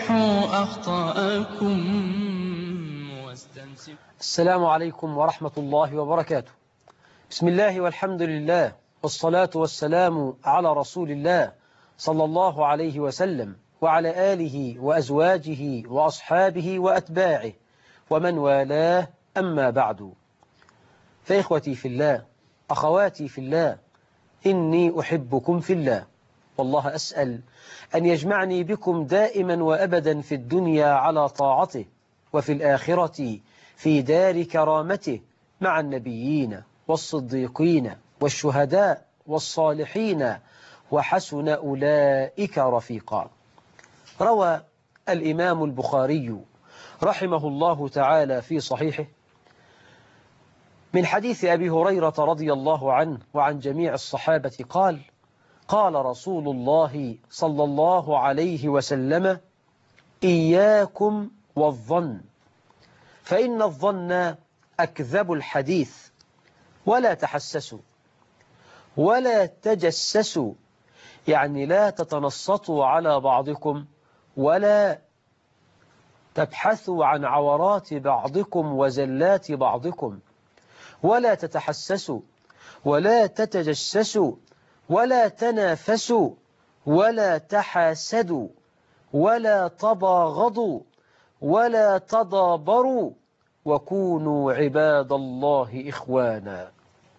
صححوا أخطاءكم واستنسخوا. السلام عليكم ورحمة الله وبركاته. بسم الله والحمد لله والصلاة والسلام على رسول الله صلى الله عليه وسلم وعلى آله وأزواجه وأصحابه وأتباعه ومن والاه، أما بعد. فإخوتي في الله، أخواتي في الله، إني أحبكم في الله، والله أسأل أن يجمعني بكم دائما وأبدا في الدنيا على طاعته، وفي الآخرة في دار كرامته مع النبيين والصديقين والشهداء والصالحين وحسن أولئك رفيقا. روى الإمام البخاري رحمه الله تعالى في صحيحه من حديث أبي هريرة رضي الله عنه وعن جميع الصحابة قال: قال رسول الله صلى الله عليه وسلم: إياكم والظن، فإن الظن أكذب الحديث، ولا تحسسوا ولا تجسسوا، يعني لا تتنصتوا على بعضكم ولا تبحثوا عن عورات بعضكم وزلات بعضكم، ولا تتحسسوا ولا تتجسسوا ولا تنافسوا ولا تحاسدوا ولا تباغضوا ولا تدابروا، وكونوا عباد الله إخوانا.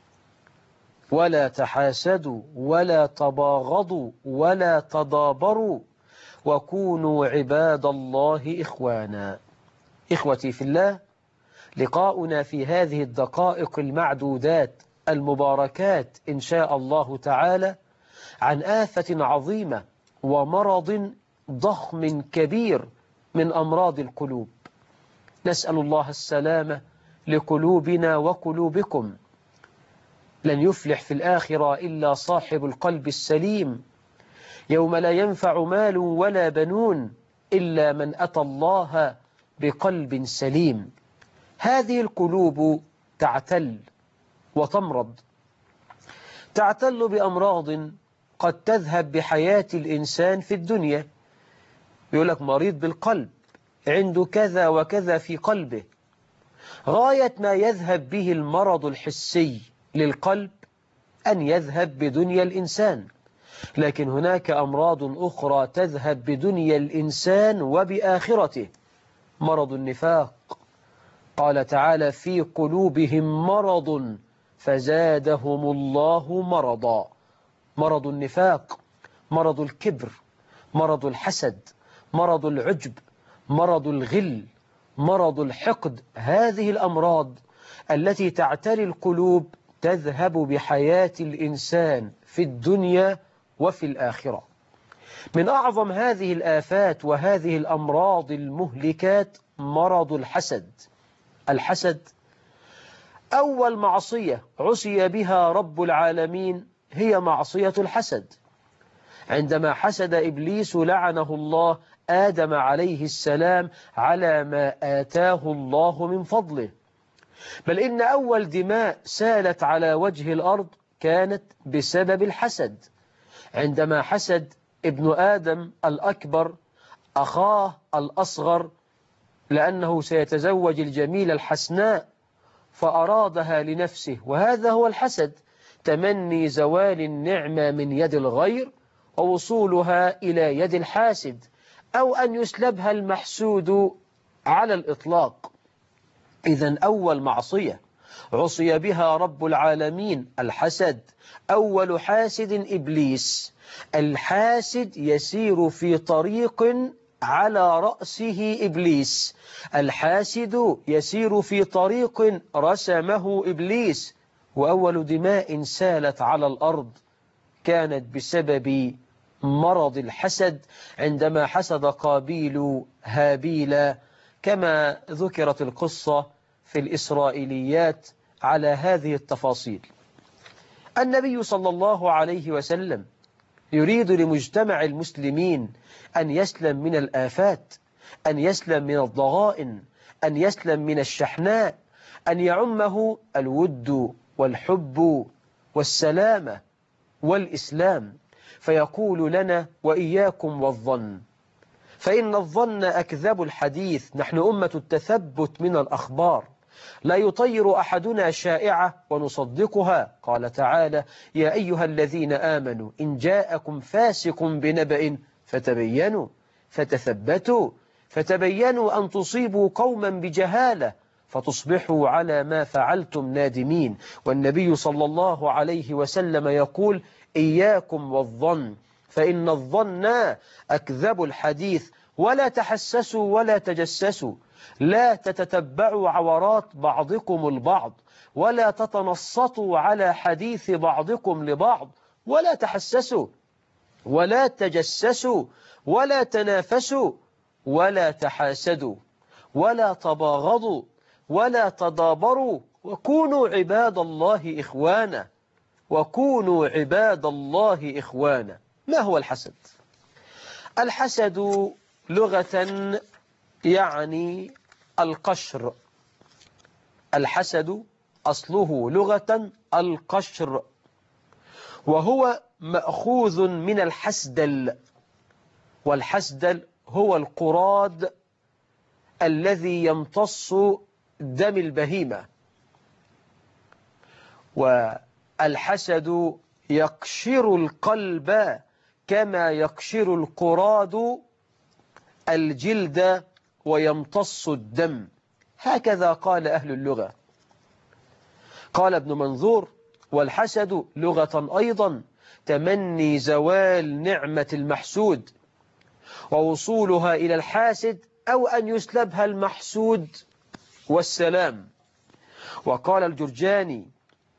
ولا تحاسدوا ولا تباغضوا ولا تدابروا، وكونوا عباد الله إخوانا. إخوتي في الله، لقاؤنا في هذه الدقائق المعدودات المباركات إن شاء الله تعالى عن آفة عظيمة ومرض ضخم كبير من أمراض القلوب. نسأل الله السلامة لقلوبنا وقلوبكم. لن يفلح في الآخرة إلا صاحب القلب السليم، يوم لا ينفع مال ولا بنون إلا من أتى الله بقلب سليم. هذه القلوب تعتل وتمرض، تعتل بأمراض قد تذهب بحياة الإنسان في الدنيا. يقول لك مريض بالقلب، عنده كذا وكذا في قلبه. غاية ما يذهب به المرض الحسي للقلب أن يذهب بدنيا الإنسان، لكن هناك أمراض أخرى تذهب بدنيا الإنسان وبآخرته. مرض النفاق، قال تعالى: في قلوبهم مرض فزادهم الله مرضا. مرض النفاق، مرض الكبر، مرض الحسد، مرض العجب، مرض الغل، مرض الحقد. هذه الأمراض التي تعتري القلوب تذهب بحياة الإنسان في الدنيا وفي الآخرة. من أعظم هذه الآفات وهذه الأمراض المهلكات مرض الحسد. الحسد أول معصية عصي بها رب العالمين هي معصية الحسد. عندما حسد إبليس لعنه الله آدم عليه السلام على ما آتاه الله من فضله، بل إن أول دماء سالت على وجه الأرض كانت بسبب الحسد. عندما حسد ابن آدم الأكبر أخاه الأصغر لأنه سيتزوج الجميلة الحسناء فأرادها لنفسه، وهذا هو الحسد، تمني زوال النعمة من يد الغير ووصولها إلى يد الحاسد، أو أن يسلبها المحسود على الإطلاق. إذن أول معصية عصي بها رب العالمين الحسد. أول حاسد إبليس. الحاسد يسير في طريق على رأسه إبليس، الحاسد يسير في طريق رسمه إبليس. وأول دماء سالت على الأرض كانت بسبب مرض الحسد عندما حسد قابيل هابيل، كما ذكرت القصة في الإسرائيليات على هذه التفاصيل. النبي صلى الله عليه وسلم يريد لمجتمع المسلمين أن يسلم من الآفات، أن يسلم من الضغائن، أن يسلم من الشحناء، أن يعمه الود والحب والسلامة والإسلام، فيقول لنا: وإياكم والظن، فإن الظن أكذب الحديث. نحن أمة التثبت من الأخبار، لا يطير أحدنا شائعة ونصدقها. قال تعالى: يا أيها الذين آمنوا إن جاءكم فاسق بنبأ فتبينوا أن تصيبوا قوما بجهالة فتصبحوا على ما فعلتم نادمين. والنبي صلى الله عليه وسلم يقول: إياكم والظن فإن الظن أكذب الحديث، ولا تحسسوا ولا تجسسوا، لا تتتبعوا عورات بعضكم البعض، ولا تتنصتوا على حديث بعضكم لبعض، ولا تحسسوا ولا تجسسوا ولا تنافسوا ولا تحاسدوا ولا تباغضوا ولا تدابروا، وكونوا عباد الله إخوانا. ما هو الحسد؟ الحسد لغة يعني القشر. الحسد أصله لغة القشر، وهو مأخوذ من الحسدل، والحسدل هو القراد الذي يمتص دم البهيمة. والحسد يقشر القلب كما يقشر القراد الجلد ويمتص الدم، هكذا قال أهل اللغة. قال ابن منظور: والحسد لغة أيضا تمني زوال نعمة المحسود ووصولها إلى الحاسد، أو أن يسلبها المحسود والسلام. وقال الجرجاني: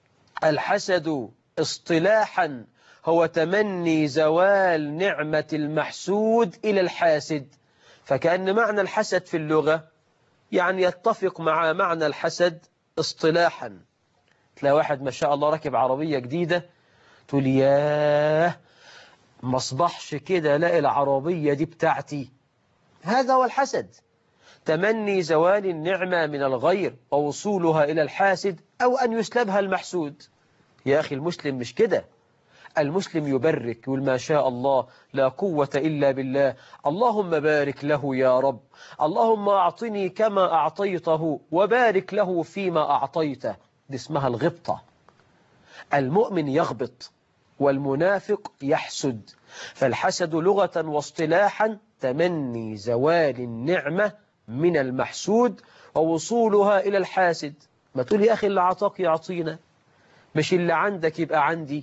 الحسد اصطلاحا هو تمني زوال نعمة المحسود إلى الحاسد. فكأن معنى الحسد في اللغة يعني يتفق مع معنى الحسد اصطلاحا. تلاقي واحد ما شاء الله راكب عربية جديدة، تقول: ياه ما اصبحش كده لاقي العربية دي بتاعتي. هذا هو الحسد، تمني زوال النعمة من الغير ووصولها إلى الحاسد، أو أن يسلبها المحسود. يا أخي المسلم مش كده، المسلم يبرك، يقول: ما شاء الله لا قوة إلا بالله، اللهم بارك له يا رب، اللهم أعطني كما أعطيته وبارك له فيما أعطيته. دي اسمها الغبطة. المؤمن يغبط والمنافق يحسد. فالحسد لغة واصطلاحا تمني زوال النعمة من المحسود ووصولها إلى الحاسد. ما تقول: يا أخي اللي عطاك يعطينا، مش اللي عندك يبقى عندي.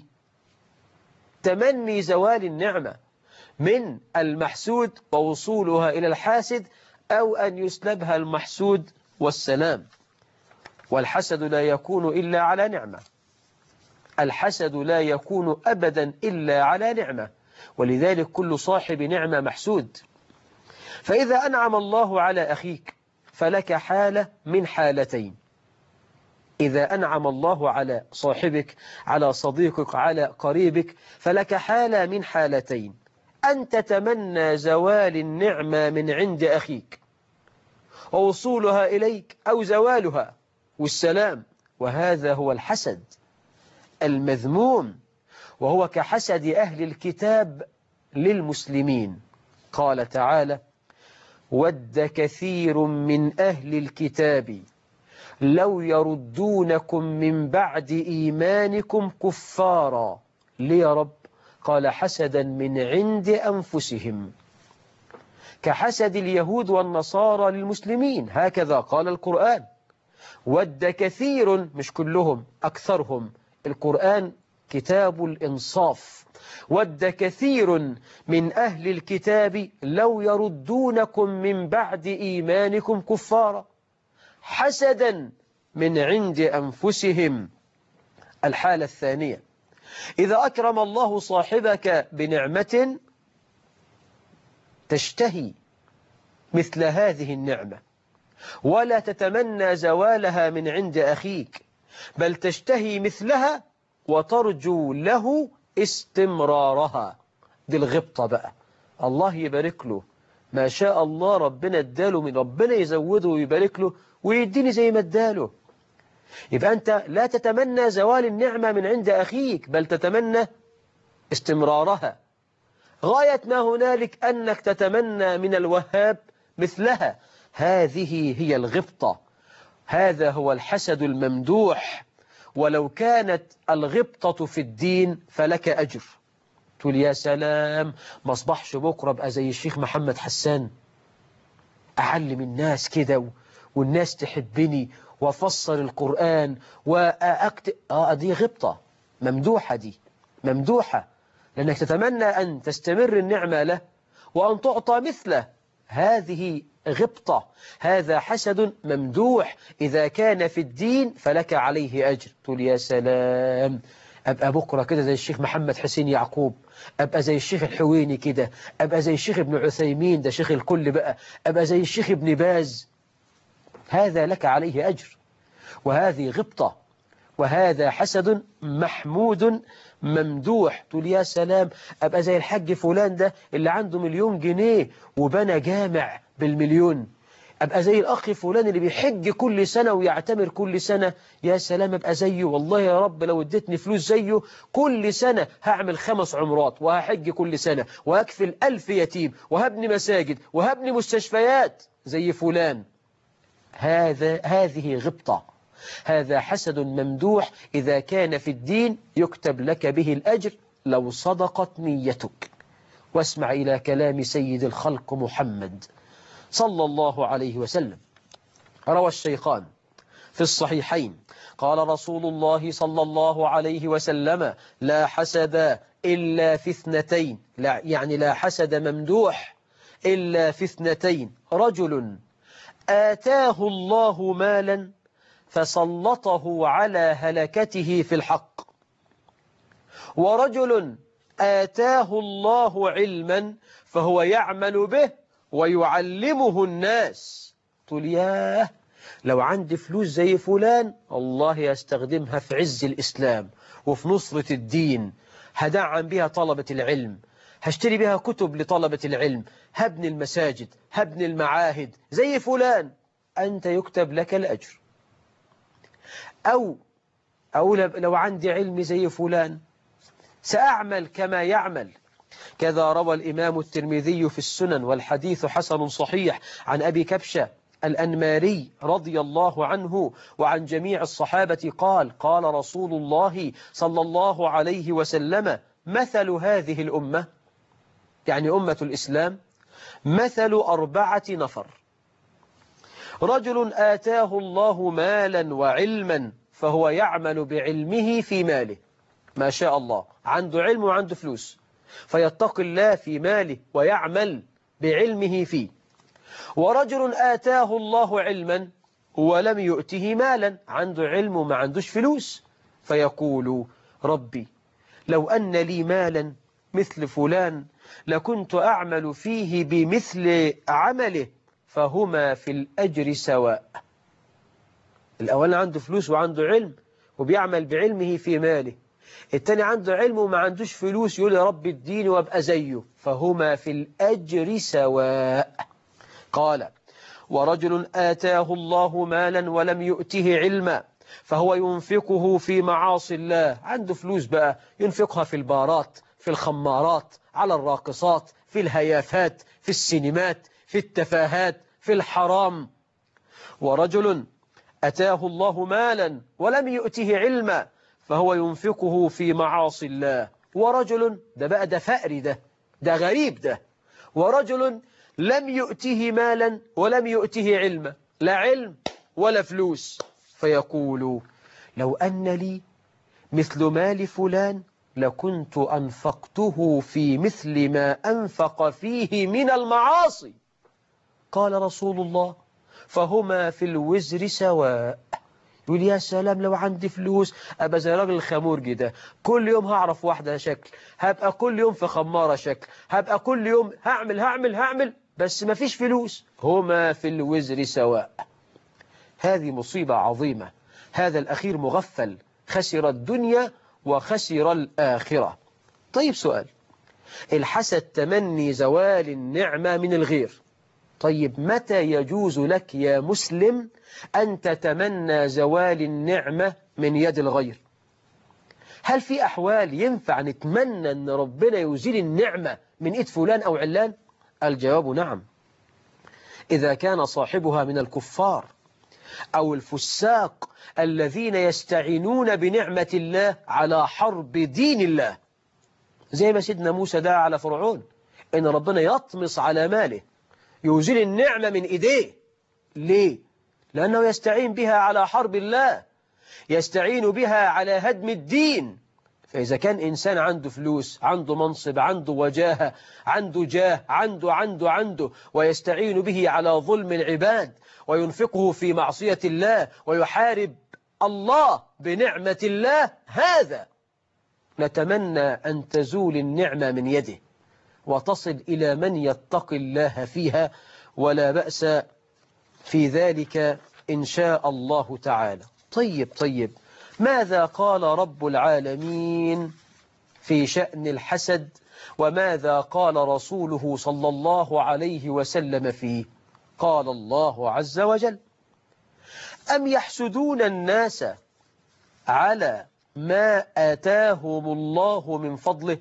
تمني زوال النعمة من المحسود ووصولها إلى الحاسد، أو أن يسلبها المحسود والسلام. والحسد لا يكون إلا على نعمة، الحسد لا يكون أبدا إلا على نعمة، ولذلك كل صاحب نعمة محسود. فإذا أنعم الله على أخيك فلك حالة من حالتين: إذا أنعم الله على صاحبك، على صديقك، على قريبك، فلك حالة من حالتين: أن تتمنى زوال النعمة من عند أخيك ووصولها إليك، أو زوالها والسلام. وهذا هو الحسد المذموم، وهو كحسد أهل الكتاب للمسلمين. قال تعالى: ود كثير من أهل الكتاب لو يردونكم من بعد إيمانكم كفارا. ليه يا رب؟ قال: حسدا من عند أنفسهم، كحسد اليهود والنصارى للمسلمين، هكذا قال القرآن. ود كثير، مش كلهم، أكثرهم. القرآن كتاب الإنصاف. ود كثير من أهل الكتاب لو يردونكم من بعد إيمانكم كفارا حسدا من عند أنفسهم. الحالة الثانية: إذا أكرم الله صاحبك بنعمة تشتهي مثل هذه النعمة، ولا تتمنى زوالها من عند أخيك، بل تشتهي مثلها وترجو له استمرارها. دي الغبطة بقى. الله يبارك له، ما شاء الله ربنا اداله، من ربنا يزوده ويبارك له ويديني زي ما اداله. يبقى أنت لا تتمنى زوال النعمة من عند أخيك، بل تتمنى استمرارها. غاية ما هنالك أنك تتمنى من الوهاب مثلها. هذه هي الغبطة، هذا هو الحسد الممدوح. ولو كانت الغبطة في الدين فلك أجر. تقول يا سلام، ما أصبحش بكرة بقى زي الشيخ محمد حسان، أعلم الناس كده والناس تحبني وأفسر القرآن وأكتب. دي غبطة ممدوحة، دي ممدوحة، لأنك تتمنى أن تستمر النعمة له وأن تعطى مثله. هذه غبطة، هذا حسد ممدوح. إذا كان في الدين فلك عليه أجر. تقول يا سلام، أبقى بكرة كده زي الشيخ محمد حسين يعقوب، أبقى زي الشيخ الحويني كده، أبقى زي الشيخ ابن عثيمين، ده شيخ الكل بقى، أبقى زي الشيخ ابن باز. هذا لك عليه أجر، وهذه غبطة، وهذا حسد محمود ممدوح. تقول يا سلام، أبقى زي الحاج فلان ده اللي عنده 1,000,000 جنيه وبنى جامع ب1,000,000. أبقى زي الأخ فلان اللي بيحج كل سنة ويعتمر كل سنة. يا سلام، أبقى زيه. والله يا رب لو اديتني فلوس زيه كل سنة هعمل 5 عمرات وهحج كل سنة وهكفل 1000 يتيم وهبني مساجد وهبني مستشفيات زي فلان. هذه غبطة، هذا حسد ممدوح. إذا كان في الدين يكتب لك به الأجر لو صدقت نيتك. واسمع إلى كلام سيد الخلق محمد صلى الله عليه وسلم. روى الشيخان في الصحيحين قال رسول الله صلى الله عليه وسلم: لا حسد إلا في 2، يعني لا حسد ممدوح إلا في 2: رجل آتاه الله مالا فسلطه على هلكته في الحق، ورجل آتاه الله علما فهو يعمل به ويعلمه الناس. تقول ياه، لو عندي فلوس زي فلان الله يستخدمها في عز الإسلام وفي نصرة الدين، هدعم بها طلبة العلم، هشتري بها كتب لطلبة العلم، هبني المساجد، هبني المعاهد زي فلان. أنت يكتب لك الأجر. أو لو عندي علم زي فلان سأعمل كما يعمل. كذا روى الإمام الترمذي في السنن والحديث حسن صحيح عن أبي كبشة الأنماري رضي الله عنه وعن جميع الصحابة قال: قال رسول الله صلى الله عليه وسلم: مثل هذه الأمة، يعني أمة الإسلام، مثل 4 نفر: رجل آتاه الله مالا وعلما فهو يعمل بعلمه في ماله. ما شاء الله، عنده علم وعنده فلوس فيتقي الله في ماله ويعمل بعلمه فيه. ورجل آتاه الله علما ولم يؤته مالا، عنده علم وما عندوش فلوس، فيقول: ربي لو أن لي مالا مثل فلان لكنت أعمل فيه بمثل عمله، فهما في الأجر سواء. الأول عنده فلوس وعنده علم وبيعمل بعلمه في ماله، التاني عنده علم وما عندوش فلوس يقول يا رب اديني وابقى زيه، فهما في الأجر سواء. قال: ورجل آتاه الله مالا ولم يؤته علما فهو ينفقه في معاصي الله، عنده فلوس بقى ينفقها في البارات، في الخمارات، على الراقصات، في الهيافات، في السينمات، في التفاهات، في الحرام. ورجل أتاه الله مالا ولم يؤته علما فهو ينفقه في معاصي الله. ورجل، ده بقى ده فقري، ده غريب ده. ورجل لم يؤته مالا ولم يؤته علما، لا علم ولا فلوس، فيقول: لو أن لي مثل مال فلان لكنت أنفقته في مثل ما أنفق فيه من المعاصي. قال رسول الله: فهما في الوزر سواء. يقول يا سلام، لو عندي فلوس أبقى زي راجل الخمورجي ده، كل يوم هعرف واحدة شكل، هبقى كل يوم في خمارة شكل، هبقى كل يوم هعمل، بس ما فيش فلوس. هما في الوزر سواء. هذه مصيبة عظيمة. هذا الأخير مغفل، خسر الدنيا وخسر الآخرة. طيب سؤال: الحسد تمني زوال النعمة من الغير. طيب متى يجوز لك يا مسلم أن تتمنى زوال النعمة من يد الغير؟ هل في أحوال ينفع نتمنى أن ربنا يزيل النعمة من إيد فلان أو علان؟ الجواب نعم، إذا كان صاحبها من الكفار أو الفساق الذين يستعينون بنعمة الله على حرب دين الله، زي ما سيدنا موسى دعا على فرعون إن ربنا يطمس على ماله، يزيل النعمة من إيديه. ليه؟ لأنه يستعين بها على حرب الله، يستعين بها على هدم الدين. فإذا كان إنسان عنده فلوس، عنده منصب، عنده وجاهة، عنده جاه، عنده ويستعين به على ظلم العباد وينفقه في معصية الله ويحارب الله بنعمة الله، هذا نتمنى أن تزول النعمة من يده وتصل إلى من يتقي الله فيها، ولا بأس في ذلك إن شاء الله تعالى. طيب، ماذا قال رب العالمين في شأن الحسد، وماذا قال رسوله صلى الله عليه وسلم فيه؟ قال الله عز وجل: أم يحسدون الناس على ما آتاهم الله من فضله.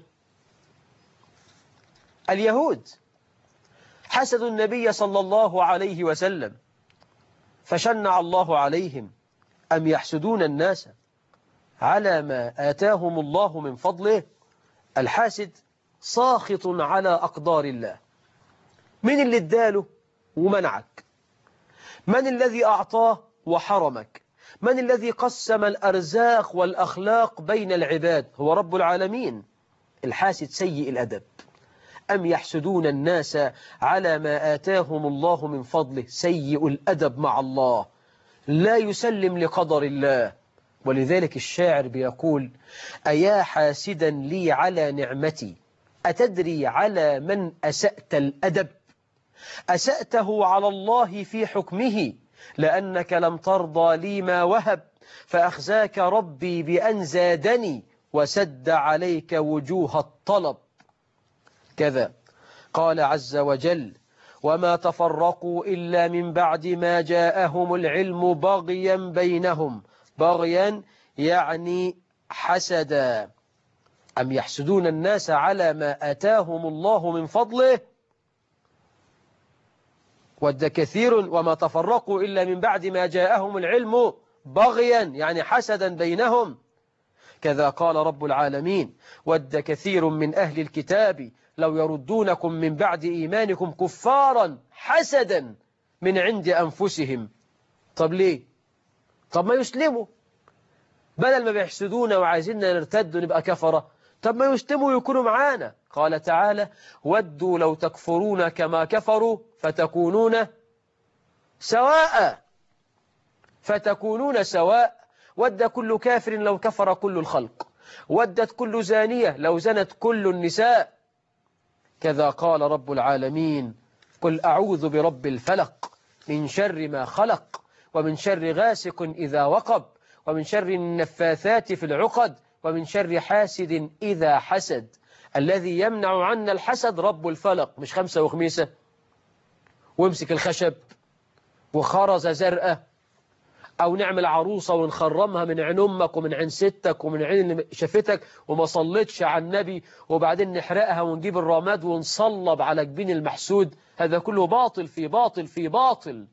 اليهود حسدوا النبي صلى الله عليه وسلم فشنع الله عليهم: أم يحسدون الناس على ما آتاهم الله من فضله. الحاسد ساخط على أقدار الله. من اللي اداله ومنعك؟ من الذي أعطاه وحرمك؟ من الذي قسم الأرزاق والأخلاق بين العباد؟ هو رب العالمين. الحاسد سيء الأدب. أم يحسدون الناس على ما آتاهم الله من فضله، سيء الأدب مع الله، لا يسلم لقدر الله. ولذلك الشاعر بيقول: أيا حاسدا لي على نعمتي، أتدري على من أسأت الأدب؟ أسأته على الله في حكمه، لأنك لم ترضى لي ما وهب، فأخزاك ربي بأن زادني وسد عليك وجوه الطلب. كذا قال عز وجل: وما تفرقوا إلا من بعد ما جاءهم العلم بغيا بينهم. بغيا يعني حسدا. أم يحسدون الناس على ما آتاهم الله من فضله. ود كثير وما تفرقوا إلا من بعد ما جاءهم العلم بغيا يعني حسدا بينهم. كذا قال رب العالمين: ود كثير من أهل الكتاب لو يردونكم من بعد إيمانكم كفارا حسدا من عند أنفسهم. طب ليه؟ طب ما يسلموا، بدل ما بيحسدونا وعايزيننا نرتد ونبقى كفرة، طب ما يسلموا ويكونوا معانا. قال تعالى: ودوا لو تكفرون كما كفروا فتكونون سواء. فتكونون سواء. ود كل كافر لو كفر كل الخلق، ودت كل زانية لو زنت كل النساء. كذا قال رب العالمين: قل أعوذ برب الفلق من شر ما خلق، ومن شر غاسق إذا وقب، ومن شر النفاثات في العقد، ومن شر حاسد إذا حسد. الذي يمنع عنا الحسد رب الفلق، مش خمسة وخميسة وامسك الخشب وخرز زرقة، أو نعمل عروسة ونخرمها من عين أمك ومن عين ستك ومن عين اللي شافتك وما صلتش على النبي، وبعدين نحرقها ونجيب الرماد ونصلب على جبين المحسود. هذا كله باطل في باطل في باطل.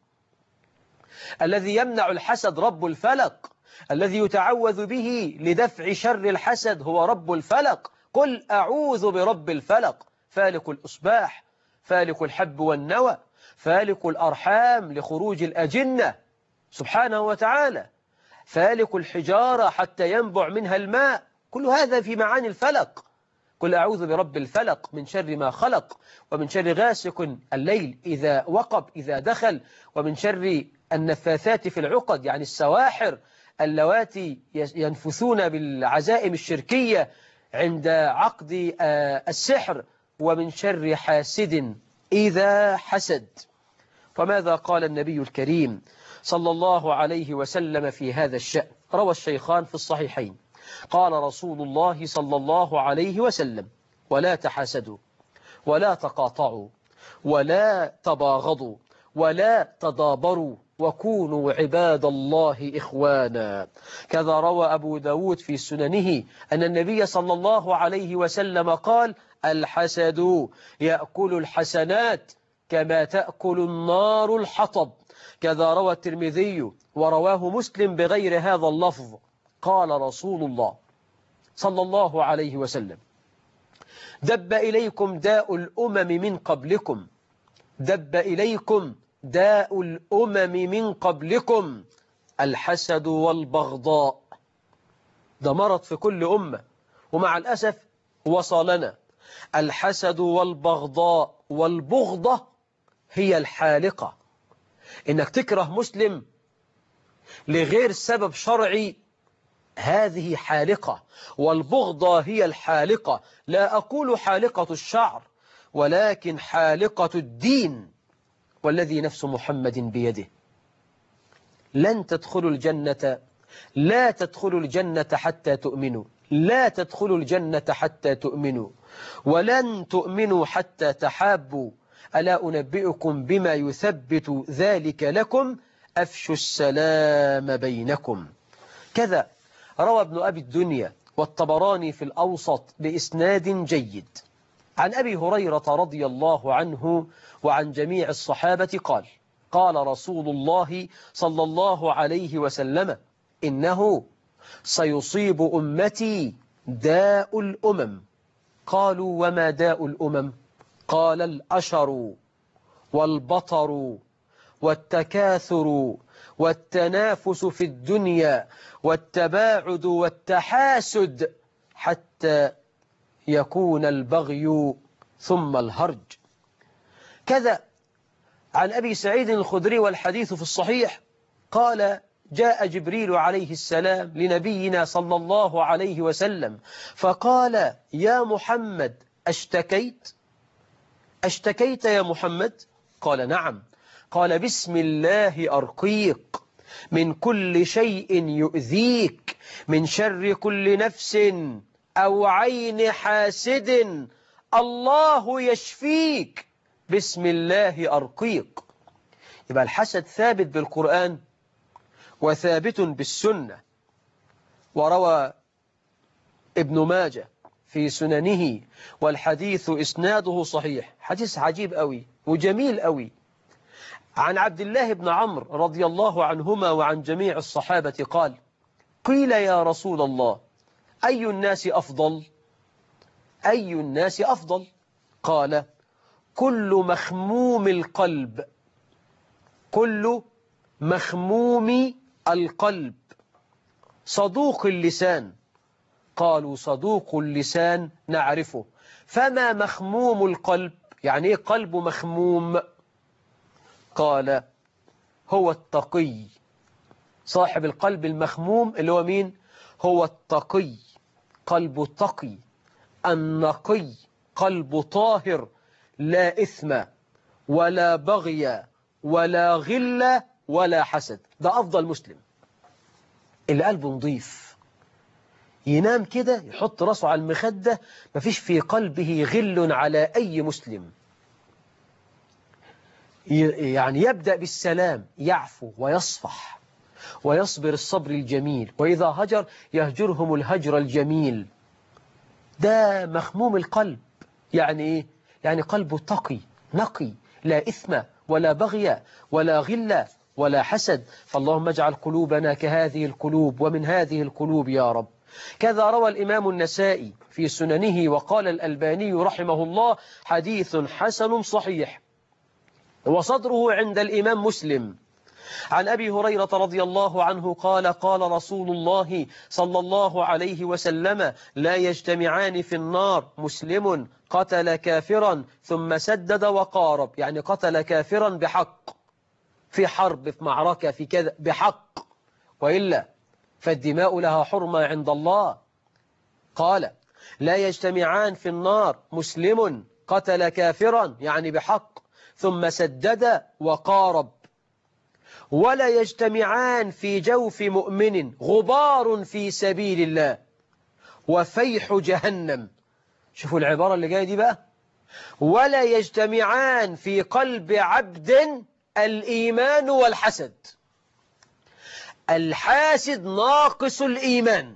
الذي يمنع الحسد رب الفلق، الذي يتعوذ به لدفع شر الحسد هو رب الفلق. قل أعوذ برب الفلق، فالق الأصباح، فالق الحب والنوى، فالق الأرحام لخروج الأجنة سبحانه وتعالى، فالق الحجارة حتى ينبع منها الماء. كل هذا في معاني الفلق. قل أعوذ برب الفلق من شر ما خلق، ومن شر غاسق الليل إذا وقب إذا دخل، ومن شر النفاثات في العقد يعني السواحر اللواتي ينفثون بالعزائم الشركية عند عقد السحر، ومن شر حاسد إذا حسد. فماذا قال النبي الكريم صلى الله عليه وسلم في هذا الشأن؟ روى الشيخان في الصحيحين: قال رسول الله صلى الله عليه وسلم: ولا تحاسدوا، ولا تقاطعوا، ولا تباغضوا، ولا تدابروا وكونوا عباد الله إخوانا. كذا روى أبو داود في سننه أن النبي صلى الله عليه وسلم قال: الحسد يأكل الحسنات كما تأكل النار الحطب. كذا روى الترمذي ورواه مسلم بغير هذا اللفظ. قال رسول الله صلى الله عليه وسلم: دب إليكم داء الأمم من قبلكم، دب إليكم داء الأمم من قبلكم، الحسد والبغضاء. ده مرض في كل أمة، ومع الأسف وصلنا. الحسد والبغضاء، والبغضة هي الحالقة، إنك تكره مسلم لغير سبب شرعي، هذه حالقة. والبغضة هي الحالقة، لا أقول حالقة الشعر، ولكن حالقة الدين، والذي نفس محمد بيده. لن تدخلوا الجنة، لا تدخلوا الجنة حتى تؤمنوا، لا تدخلوا الجنة حتى تؤمنوا، ولن تؤمنوا حتى تحابوا. ألا أنبئكم بما يثبت ذلك لكم؟ أفشوا السلام بينكم. كذا روى ابن أبي الدنيا والطبراني في الأوسط بإسناد جيد عن أبي هريرة رضي الله عنه وعن جميع الصحابة قال: قال رسول الله صلى الله عليه وسلم: إنه سيصيب أمتي داء الأمم. قالوا: وما داء الأمم؟ قال: الأشر والبطر والتكاثر والتنافس في الدنيا والتباعد والتحاسد، حتى يكون البغي ثم الهرج. كذا عن أبي سعيد الخدري والحديث في الصحيح قال: جاء جبريل عليه السلام لنبينا صلى الله عليه وسلم فقال: يا محمد أشتكيت؟ أشتكيت يا محمد؟ قال: نعم. قال: بسم الله أرقيك من كل شيء يؤذيك، من شر كل نفس أو عين حاسد، الله يشفيك، بسم الله أرقيك. يبقى الحسد ثابت بالقرآن وثابت بالسنة. وروى ابن ماجه في سننه والحديث إسناده صحيح، حديث عجيب قوي وجميل قوي، عن عبد الله بن عمرو رضي الله عنهما وعن جميع الصحابة قال: قيل يا رسول الله أي الناس أفضل؟ أي الناس أفضل؟ قال: كل مخموم القلب، كل مخموم القلب، صدوق اللسان. قالوا: صدوق اللسان نعرفه، فما مخموم القلب؟ يعني إيه قلب مخموم؟ قال: هو التقي. صاحب القلب المخموم اللي هو مين؟ هو التقي، قلب تقي، النقي، قلب طاهر، لا إثم ولا بغي ولا غل ولا حسد. ده أفضل مسلم، اللي قلبه نظيف، ينام كده يحط راسه على المخدة مفيش في قلبه غل على أي مسلم، يعني يبدأ بالسلام، يعفو ويصفح ويصبر الصبر الجميل، وإذا هجر يهجرهم الهجر الجميل. ده مخموم القلب. يعني إيه؟ يعني قلبه تقي نقي، لا إثم ولا بغي ولا غل ولا حسد. فاللهم اجعل قلوبنا كهذه القلوب ومن هذه القلوب يا رب. كذا روى الإمام النسائي في سننه وقال الألباني رحمه الله: حديث حسن صحيح، وصدره عند الإمام مسلم، عن أبي هريرة رضي الله عنه قال: قال رسول الله صلى الله عليه وسلم: لا يجتمعان في النار مسلم قتل كافرا ثم سدد وقارب. يعني قتل كافرا بحق، في حرب، في معركة، في كذا، بحق، وإلا فالدماء لها حرمة عند الله. قال: لا يجتمعان في النار مسلم قتل كافرا، يعني بحق، ثم سدد وقارب، ولا يجتمعان في جوف مؤمن غبار في سبيل الله وفيح جهنم. شوفوا العبارة اللي جاية دي بقى: ولا يجتمعان في قلب عبد الإيمان والحسد. الحاسد ناقص الإيمان،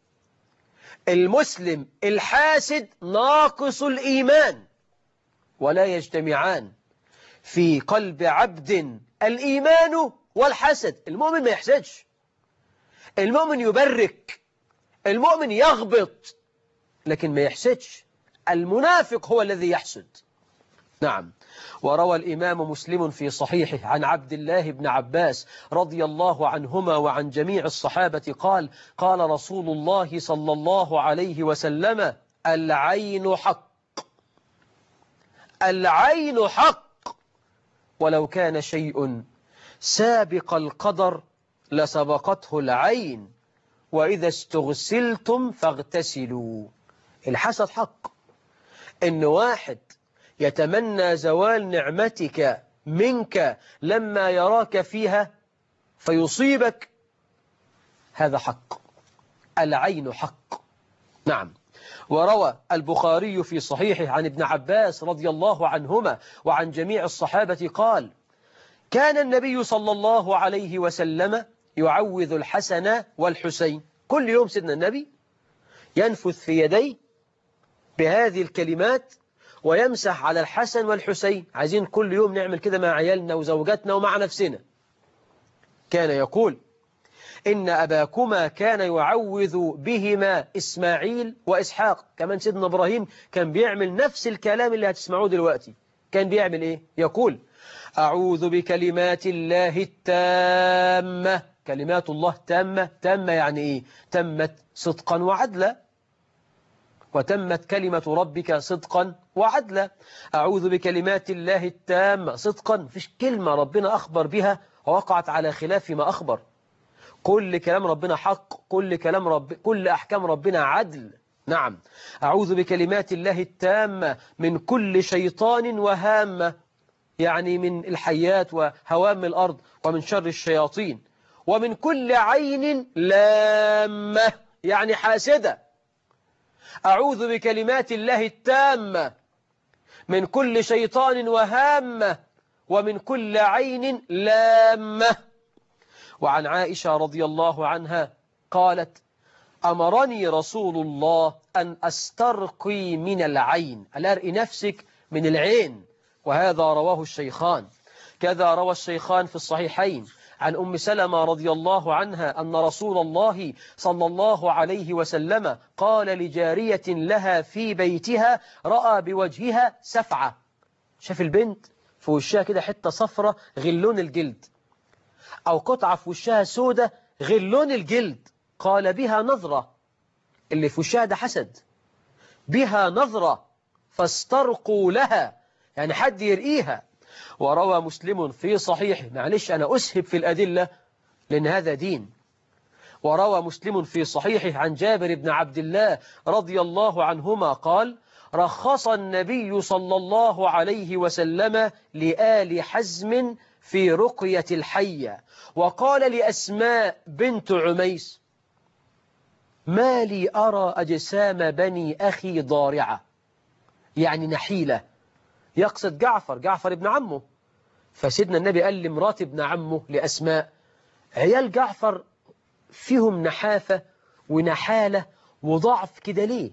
المسلم الحاسد ناقص الإيمان، ولا يجتمعان في قلب عبد الإيمان والحسد. المؤمن ما يحسدش، المؤمن يبرك، المؤمن يغبط، لكن ما يحسدش. المنافق هو الذي يحسد. نعم. وروى الإمام مسلم في صحيحه عن عبد الله بن عباس رضي الله عنهما وعن جميع الصحابة قال: قال رسول الله صلى الله عليه وسلم: العين حق، العين حق، ولو كان شيء سابق القدر لسبقته العين، وإذا استغسلتم فاغتسلوا. الحسد حق، إن واحد يتمنى زوال نعمتك منك لما يراك فيها فيصيبك، هذا حق، العين حق. نعم. وروى البخاري في صحيحه عن ابن عباس رضي الله عنهما وعن جميع الصحابة قال: كان النبي صلى الله عليه وسلم يعوذ الحسن والحسين. كل يوم سيدنا النبي ينفث في يديه بهذه الكلمات ويمسح على الحسن والحسين. عايزين كل يوم نعمل كده مع عيالنا وزوجاتنا ومع نفسنا. كان يقول: إن أباكما كان يعوذ بهما إسماعيل وإسحاق. كمان سيدنا إبراهيم كان بيعمل نفس الكلام اللي هتسمعوه دلوقتي. كان بيعمل إيه؟ يقول: أعوذ بكلمات الله التامة. كلمات الله تامة. تامة يعني إيه؟ تمت صدقا وعدلا، وتمت كلمة ربك صدقا وعدلا. أعوذ بكلمات الله التامة صدقا، مفيش كلمة ربنا أخبر بها ووقعت على خلاف ما أخبر. كل كلام ربنا حق، كل أحكام ربنا عدل. نعم. أعوذ بكلمات الله التامة من كل شيطان وهامة، يعني من الحيات وهوام الأرض، ومن شر الشياطين، ومن كل عين لامة يعني حاسدة. أعوذ بكلمات الله التامة من كل شيطان وهامة، ومن كل عين لامة. وعن عائشة رضي الله عنها قالت: أمرني رسول الله أن أسترقي من العين، ألا أرقي نفسك من العين. وهذا رواه الشيخان. كذا روى الشيخان في الصحيحين عن أم سلمة رضي الله عنها أن رسول الله صلى الله عليه وسلم قال لجارية لها في بيتها رأى بوجهها سفعة. شاف البنت في وشها كده حتة صفرة غير لون الجلد، أو قطعة في وشها سودة غير لون الجلد. قال: بها نظرة، اللي في وشها ده حسد، بها نظرة فاسترقوا لها، يعني حد يرقيها. وروى مسلم في صحيح، معلش أنا أسهب في الأدلة لأن هذا دين. وروى مسلم في صحيحه عن جابر بن عبد الله رضي الله عنهما قال: رخص النبي صلى الله عليه وسلم لآل حزم في رقية الحية، وقال لأسماء بنت عميس: ما لي أرى أجسام بني أخي ضارعة، يعني نحيلة، يقصد جعفر ابن عمه. فسيدنا النبي قال لمرات ابن عمه لأسماء: عيال جعفر فيهم نحافة ونحالة وضعف كده ليه؟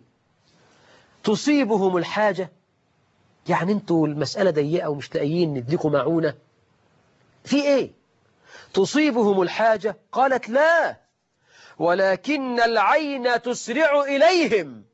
تصيبهم الحاجة، يعني انتوا المسألة ضيقة ومش لاقيين نديكم معونة في ايه؟ تصيبهم الحاجة. قالت: لا، ولكن العين تسرع إليهم،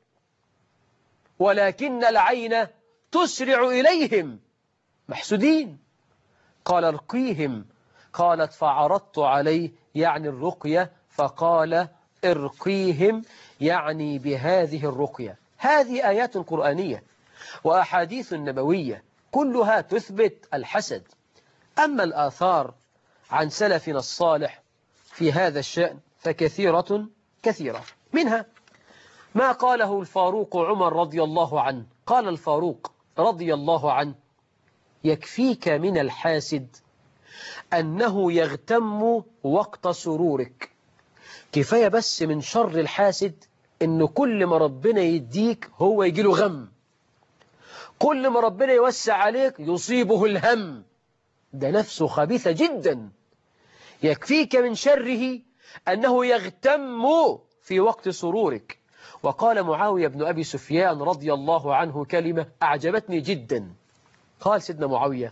ولكن العين تسرع إليهم، محسودين. قال: ارقيهم. قالت: فعرضت عليه، يعني الرقية، فقال: ارقيهم، يعني بهذه الرقية. هذه آيات قرآنية وأحاديث نبوية كلها تثبت الحسد. أما الآثار عن سلفنا الصالح في هذا الشأن فكثيرة كثيرة. منها ما قاله الفاروق عمر رضي الله عنه. قال الفاروق رضي الله عنه: يكفيك من الحاسد أنه يغتم وقت سرورك. كفاية بس من شر الحاسد إنه كل ما ربنا يديك هو يجيله غم، كل ما ربنا يوسع عليك يصيبه الهم. ده نفسه خبيثة جدا. يكفيك من شره أنه يغتم في وقت سرورك. وقال معاوية بن أبي سفيان رضي الله عنه كلمة أعجبتني جدا. قال سيدنا معاوية: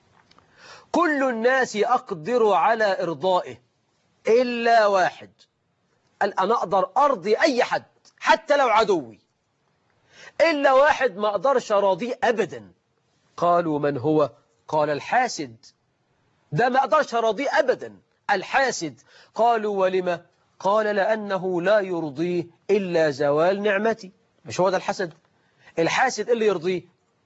كل الناس أقدر على إرضائه إلا واحد. قال: أنا أقدر أرضي أي حد حتى لو عدوي، إلا واحد ما أقدرش أراضيه أبدا. قالوا: من هو؟ قال: الحاسد. ده ما أقدرش أراضيه أبدا، الحاسد. قالوا: ولما؟ قال: لأنه لا يرضيه إلا زوال نعمتي. مش هو ده الحسد؟ الحاسد اللي يرضيه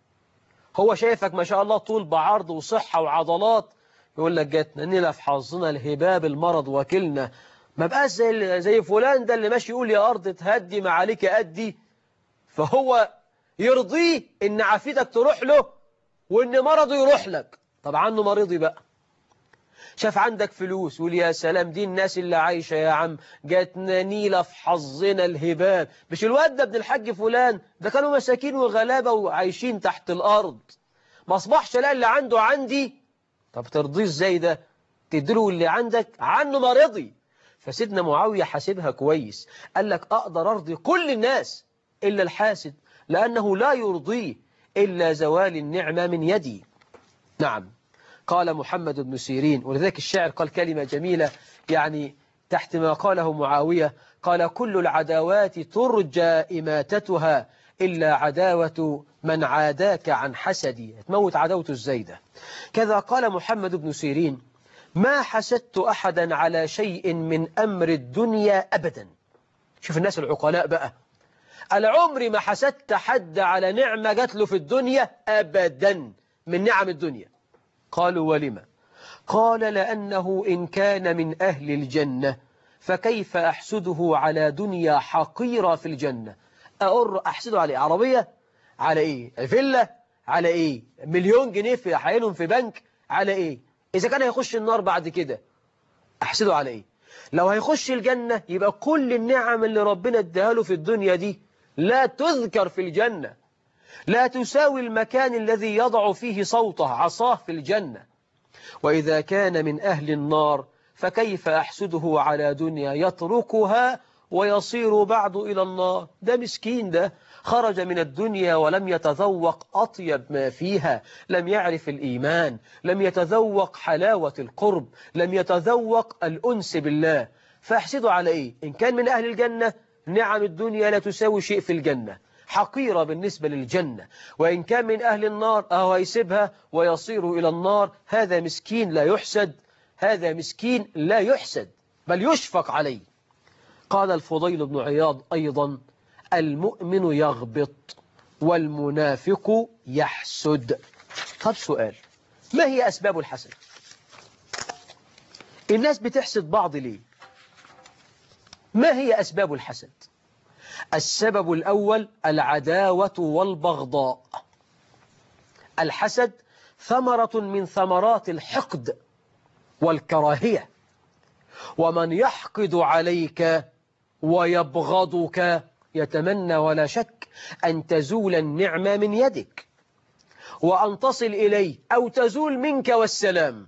هو شايفك ما شاء الله طول بعرض وصحة وعضلات، يقول لك جاتنا نلف حظنا الهباب المرض وكلنا، ما بقاش زي فلان ده اللي ماشي يقول يا أرض تهدي ما عليك أدي. فهو يرضيه إن عافيتك تروح له وإن مرضه يروح لك. طب عنه مريضي بقى، شاف عندك فلوس يقول يا سلام دي الناس اللي عايشة يا عم، جاتنا نيلة في حظنا الهباب. مش الواد ده ابن الحاج فلان ده كانوا مساكين وغلابة وعايشين تحت الأرض، ما أصبحش لا اللي عنده عندي. طب ترضيه ازاي ده؟ تديله اللي عندك عنه مرضي. فسيدنا معاوية حاسبها كويس، قال لك أقدر أرضي كل الناس إلا الحاسد، لأنه لا يرضيه إلا زوال النعمة من يدي. نعم. قال محمد بن سيرين، ولذلك الشاعر قال كلمة جميلة يعني تحت ما قاله معاوية، قال: كل العداوات ترجى إماتتها إلا عداوة من عاداك عن حسدي. تموت عداوته الزايدة. كذا قال محمد بن سيرين: ما حسدت أحدا على شيء من أمر الدنيا أبدا. شوف الناس العقلاء بقى، العمر ما حسدت حد على نعمة جات له في الدنيا أبدا من نعم الدنيا. قالوا: ولما؟ قال: لأنه إن كان من أهل الجنة فكيف أحسده على دنيا حقيرة في الجنة؟ أحسده على إيه؟ عربية؟ على إيه؟ فيلا؟ على إيه؟ مليون جنيه في حيالهم في بنك؟ على إيه؟ إذا كان هيخش النار بعد كده أحسده على إيه؟ لو هيخش الجنة يبقى كل النعم اللي ربنا اداها له في الدنيا دي لا تذكر في الجنة، لا تساوي المكان الذي يضع فيه صوته عصاه في الجنة. وإذا كان من أهل النار فكيف أحسده على دنيا يتركها ويصير بعد إلى النار؟ ده مسكين، ده خرج من الدنيا ولم يتذوق أطيب ما فيها، لم يعرف الإيمان، لم يتذوق حلاوة القرب، لم يتذوق الأنس بالله. فأحسده على إيه؟ إن كان من أهل الجنة نعم الدنيا لا تساوي شيء في الجنة، حقيرة بالنسبة للجنة. وإن كان من أهل النار أهو هيسيبها ويصير إلى النار. هذا مسكين لا يحسد، هذا مسكين لا يحسد بل يشفق عليه. قال الفضيل بن عياض أيضا: المؤمن يغبط والمنافق يحسد. طب سؤال، ما هي أسباب الحسد؟ الناس بتحسد بعض ليه؟ ما هي أسباب الحسد؟ السبب الأول العداوة والبغضاء. الحسد ثمرة من ثمرات الحقد والكراهية، ومن يحقد عليك ويبغضك يتمنى ولا شك أن تزول النعمة من يدك وأن تصل إليه أو تزول منك والسلام.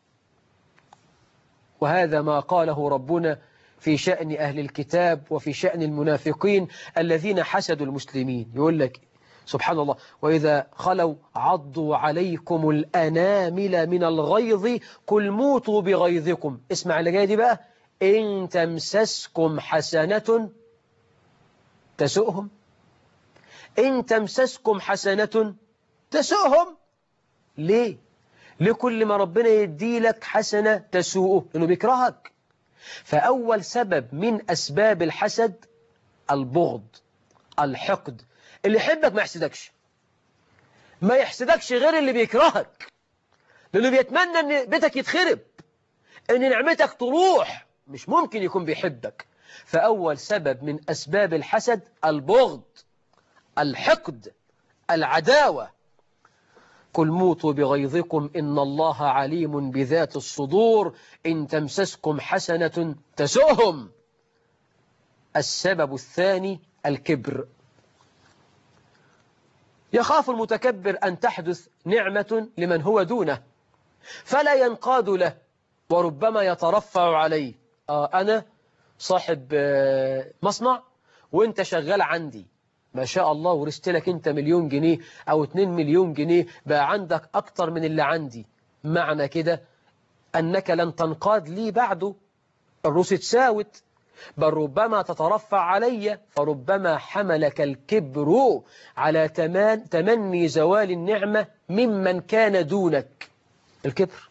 وهذا ما قاله ربنا في شأن أهل الكتاب وفي شأن المنافقين الذين حسدوا المسلمين. يقول لك سبحان الله: وإذا خلوا عضوا عليكم الأنامل من الغيظ قل موتوا بغيظكم. اسمع اللي جاي دي بقى: إن تمسسكم حسنة تسؤهم. إن تمسسكم حسنة تسؤهم. ليه؟ لكل ما ربنا يدي لك حسنة تسوءه، لأنه بيكرهك. فأول سبب من أسباب الحسد البغض، الحقد. اللي يحبك ما يحسدكش، ما يحسدكش غير اللي بيكرهك، لأنه بيتمنى أن بيتك يتخرب، أن نعمتك تروح، مش ممكن يكون بيحبك. فأول سبب من أسباب الحسد البغض، الحقد، العداوة. قل موتوا بغيظكم إن الله عليم بذات الصدور إن تمسسكم حسنة تسؤهم. السبب الثاني الكبر. يخاف المتكبر أن تحدث نعمة لمن هو دونه، فلا ينقاد له وربما يترفع عليه. أنا صاحب مصنع وانت شغال عندي، ما شاء الله ورثت لك انت 1,000,000 جنيه أو 2,000,000 جنيه، بقى عندك أكتر من اللي عندي، معنى كده أنك لن تنقاد لي بعده، الروس تساوت، بل ربما تترفع علي، فربما حملك الكبر على تمني زوال النعمة ممن كان دونك، الكبر.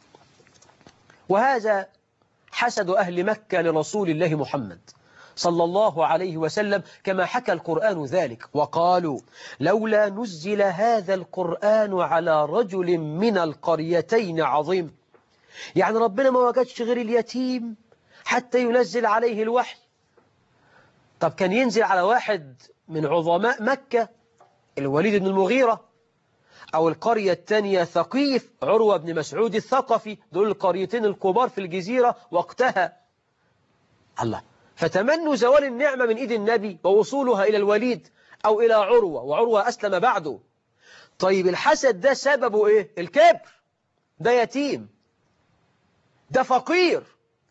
وهذا حسد أهل مكة لرسول الله محمد صلى الله عليه وسلم، كما حكى القرآن ذلك، وقالوا لولا نزل هذا القرآن على رجل من القريتين عظيم. يعني ربنا ما وجدش غير اليتيم حتى ينزل عليه الوحي. طب كان ينزل على واحد من عظماء مكة، الوليد بن المغيرة، أو القرية الثانية ثقيف، عروة بن مسعود الثقفي، دول القريتين الكبار في الجزيرة وقتها. الله، فتمنوا زوال النعمة من إيد النبي ووصولها إلى الوليد أو إلى عروة، وعروة أسلم بعده. طيب الحسد ده سببه إيه؟ الكبر. ده يتيم، ده فقير،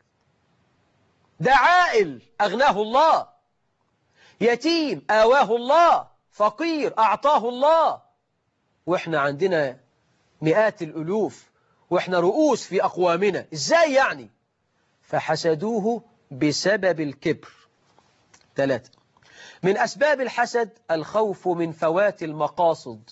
ده عائل أغناه الله، يتيم آواه الله، فقير أعطاه الله، وإحنا عندنا مئات الألوف وإحنا رؤوس في أقوامنا، إزاي يعني؟ فحسدوه بسبب الكبر. 3، من أسباب الحسد الخوف من فوات المقاصد،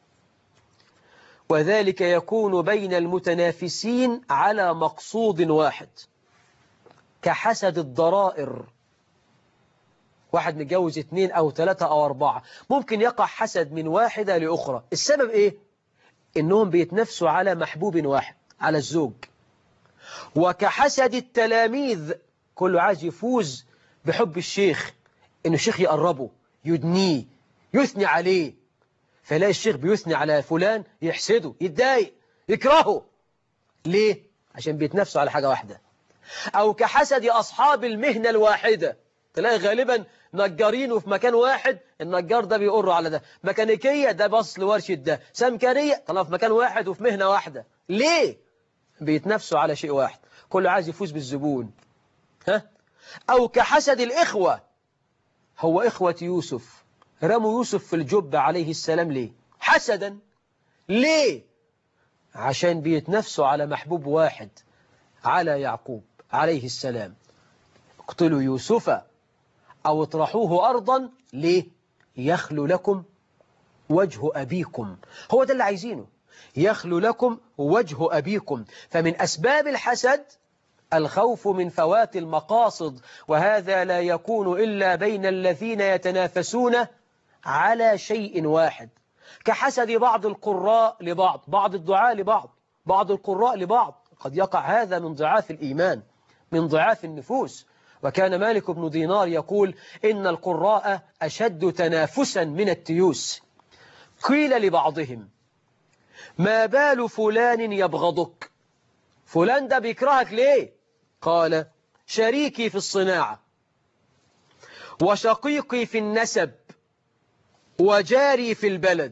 وذلك يكون بين المتنافسين على مقصود واحد، كحسد الضرائر، واحد متجوز 2 أو 3 أو 4، ممكن يقع حسد من واحدة لأخرى. السبب إيه؟ إنهم بيتنافسوا على محبوب واحد، على الزوج. وكحسد التلاميذ، كله عايز يفوز بحب الشيخ، إنه الشيخ يقربه، يدنيه، يثني عليه، فلاقي الشيخ بيثني على فلان يحسده، يتضايق، يكرهه. ليه؟ عشان بيتنافسوا على حاجة واحدة. أو كحسد أصحاب المهنة الواحدة، تلاقي غالبا نجارين في مكان واحد، النجار ده بيقر على ده، ميكانيكية ده بص لورشة ده، سمكرية، طلع في مكان واحد وفي مهنة واحدة. ليه؟ بيتنافسوا على شيء واحد، كله عايز يفوز بالزبون. أو كحسد الإخوة، هو إخوة يوسف رموا يوسف في الجب عليه السلام ليه؟ حسدا. ليه؟ عشان بيتنافسوا على محبوب واحد، على يعقوب عليه السلام. اقتلوا يوسف أو اطرحوه أرضا، ليه؟ يخلو لكم وجه أبيكم، هو ده اللي عايزينه، يخلو لكم وجه أبيكم. فمن أسباب الحسد الخوف من فوات المقاصد، وهذا لا يكون إلا بين الذين يتنافسون على شيء واحد، كحسد بعض القراء لبعض، بعض الدعاء لبعض، بعض القراء لبعض. قد يقع هذا من ضعاف الإيمان، من ضعاف النفوس. وكان مالك بن دينار يقول إن القراء أشد تنافسا من التيوس. قيل لبعضهم ما بال فلان يبغضك، فلان ده بيكرهك ليه؟ قال شريكي في الصناعة، وشقيقي في النسب، وجاري في البلد.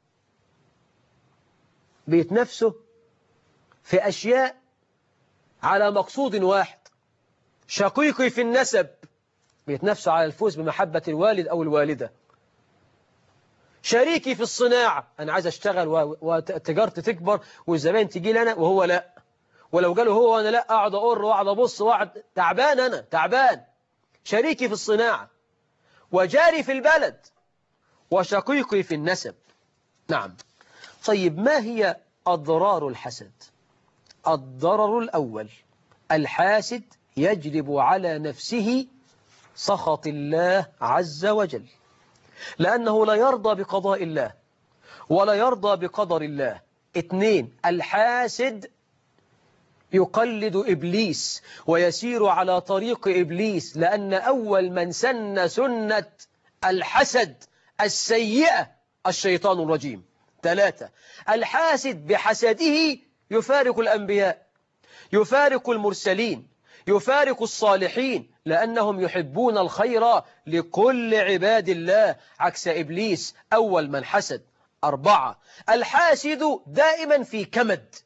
بيتنافسوا في أشياء على مقصود واحد. شقيقي في النسب، بيتنافسوا على الفوز بمحبة الوالد أو الوالدة. شريكي في الصناعة، أنا عايز أشتغل وتجارتي تكبر والزبائن تجي لي أنا وهو لا، ولو قالوا هو وأنا لا، أقعد أقر وأقعد أبص وأقعد تعبان، أنا تعبان. شريكي في الصناعة، وجاري في البلد، وشقيقي في النسب. نعم. طيب ما هي أضرار الحسد؟ الضرر الأول، الحاسد يجلب على نفسه سخط الله عز وجل، لأنه لا يرضى بقضاء الله ولا يرضى بقدر الله. 2، الحاسد يقلد إبليس ويسير على طريق إبليس، لأن أول من سن سنة الحسد السيئة الشيطان الرجيم. 3، الحاسد بحسده يفارق الأنبياء، يفارق المرسلين، يفارق الصالحين، لأنهم يحبون الخير لكل عباد الله، عكس إبليس أول من حسد. 4، الحاسد دائما في كمد،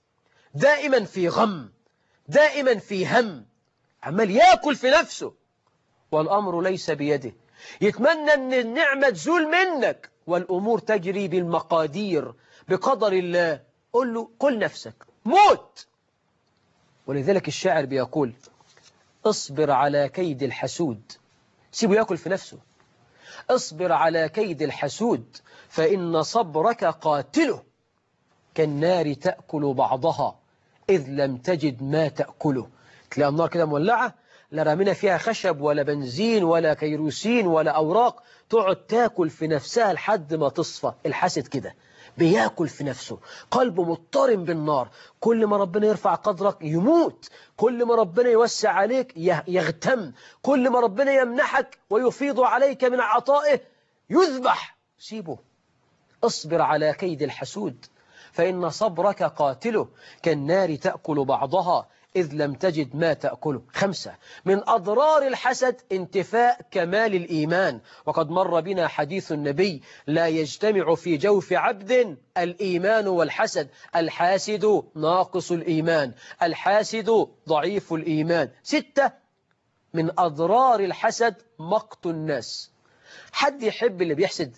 دائما في غم، دائما في هم، عمال يأكل في نفسه والأمر ليس بيده. يتمنى أن النعمة تزول منك والأمور تجري بالمقادير بقدر الله. قل له قل نفسك موت. ولذلك الشاعر بيقول اصبر على كيد الحسود، سيبه يأكل في نفسه. اصبر على كيد الحسود فإن صبرك قاتله، كالنار تأكل بعضها إذ لم تجد ما تأكله. تلاقي النار كده مولعة، لا رامنا فيها خشب ولا بنزين ولا كيروسين ولا أوراق، تقعد تاكل في نفسها لحد ما تصفى. الحاسد كده بياكل في نفسه، قلبه مضطرم بالنار. كل ما ربنا يرفع قدرك يموت، كل ما ربنا يوسع عليك يغتم، كل ما ربنا يمنحك ويفيض عليك من عطائه يذبح. سيبه. اصبر على كيد الحسود فإن صبرك قاتله، كالنار تأكل بعضها إذ لم تجد ما تأكله. 5 من أضرار الحسد انتفاء كمال الإيمان، وقد مر بنا حديث النبي لا يجتمع في جوف عبد الإيمان والحسد، الحاسد ناقص الإيمان، الحاسد ضعيف الإيمان. 6 من أضرار الحسد مقت الناس. حد يحب اللي بيحسد؟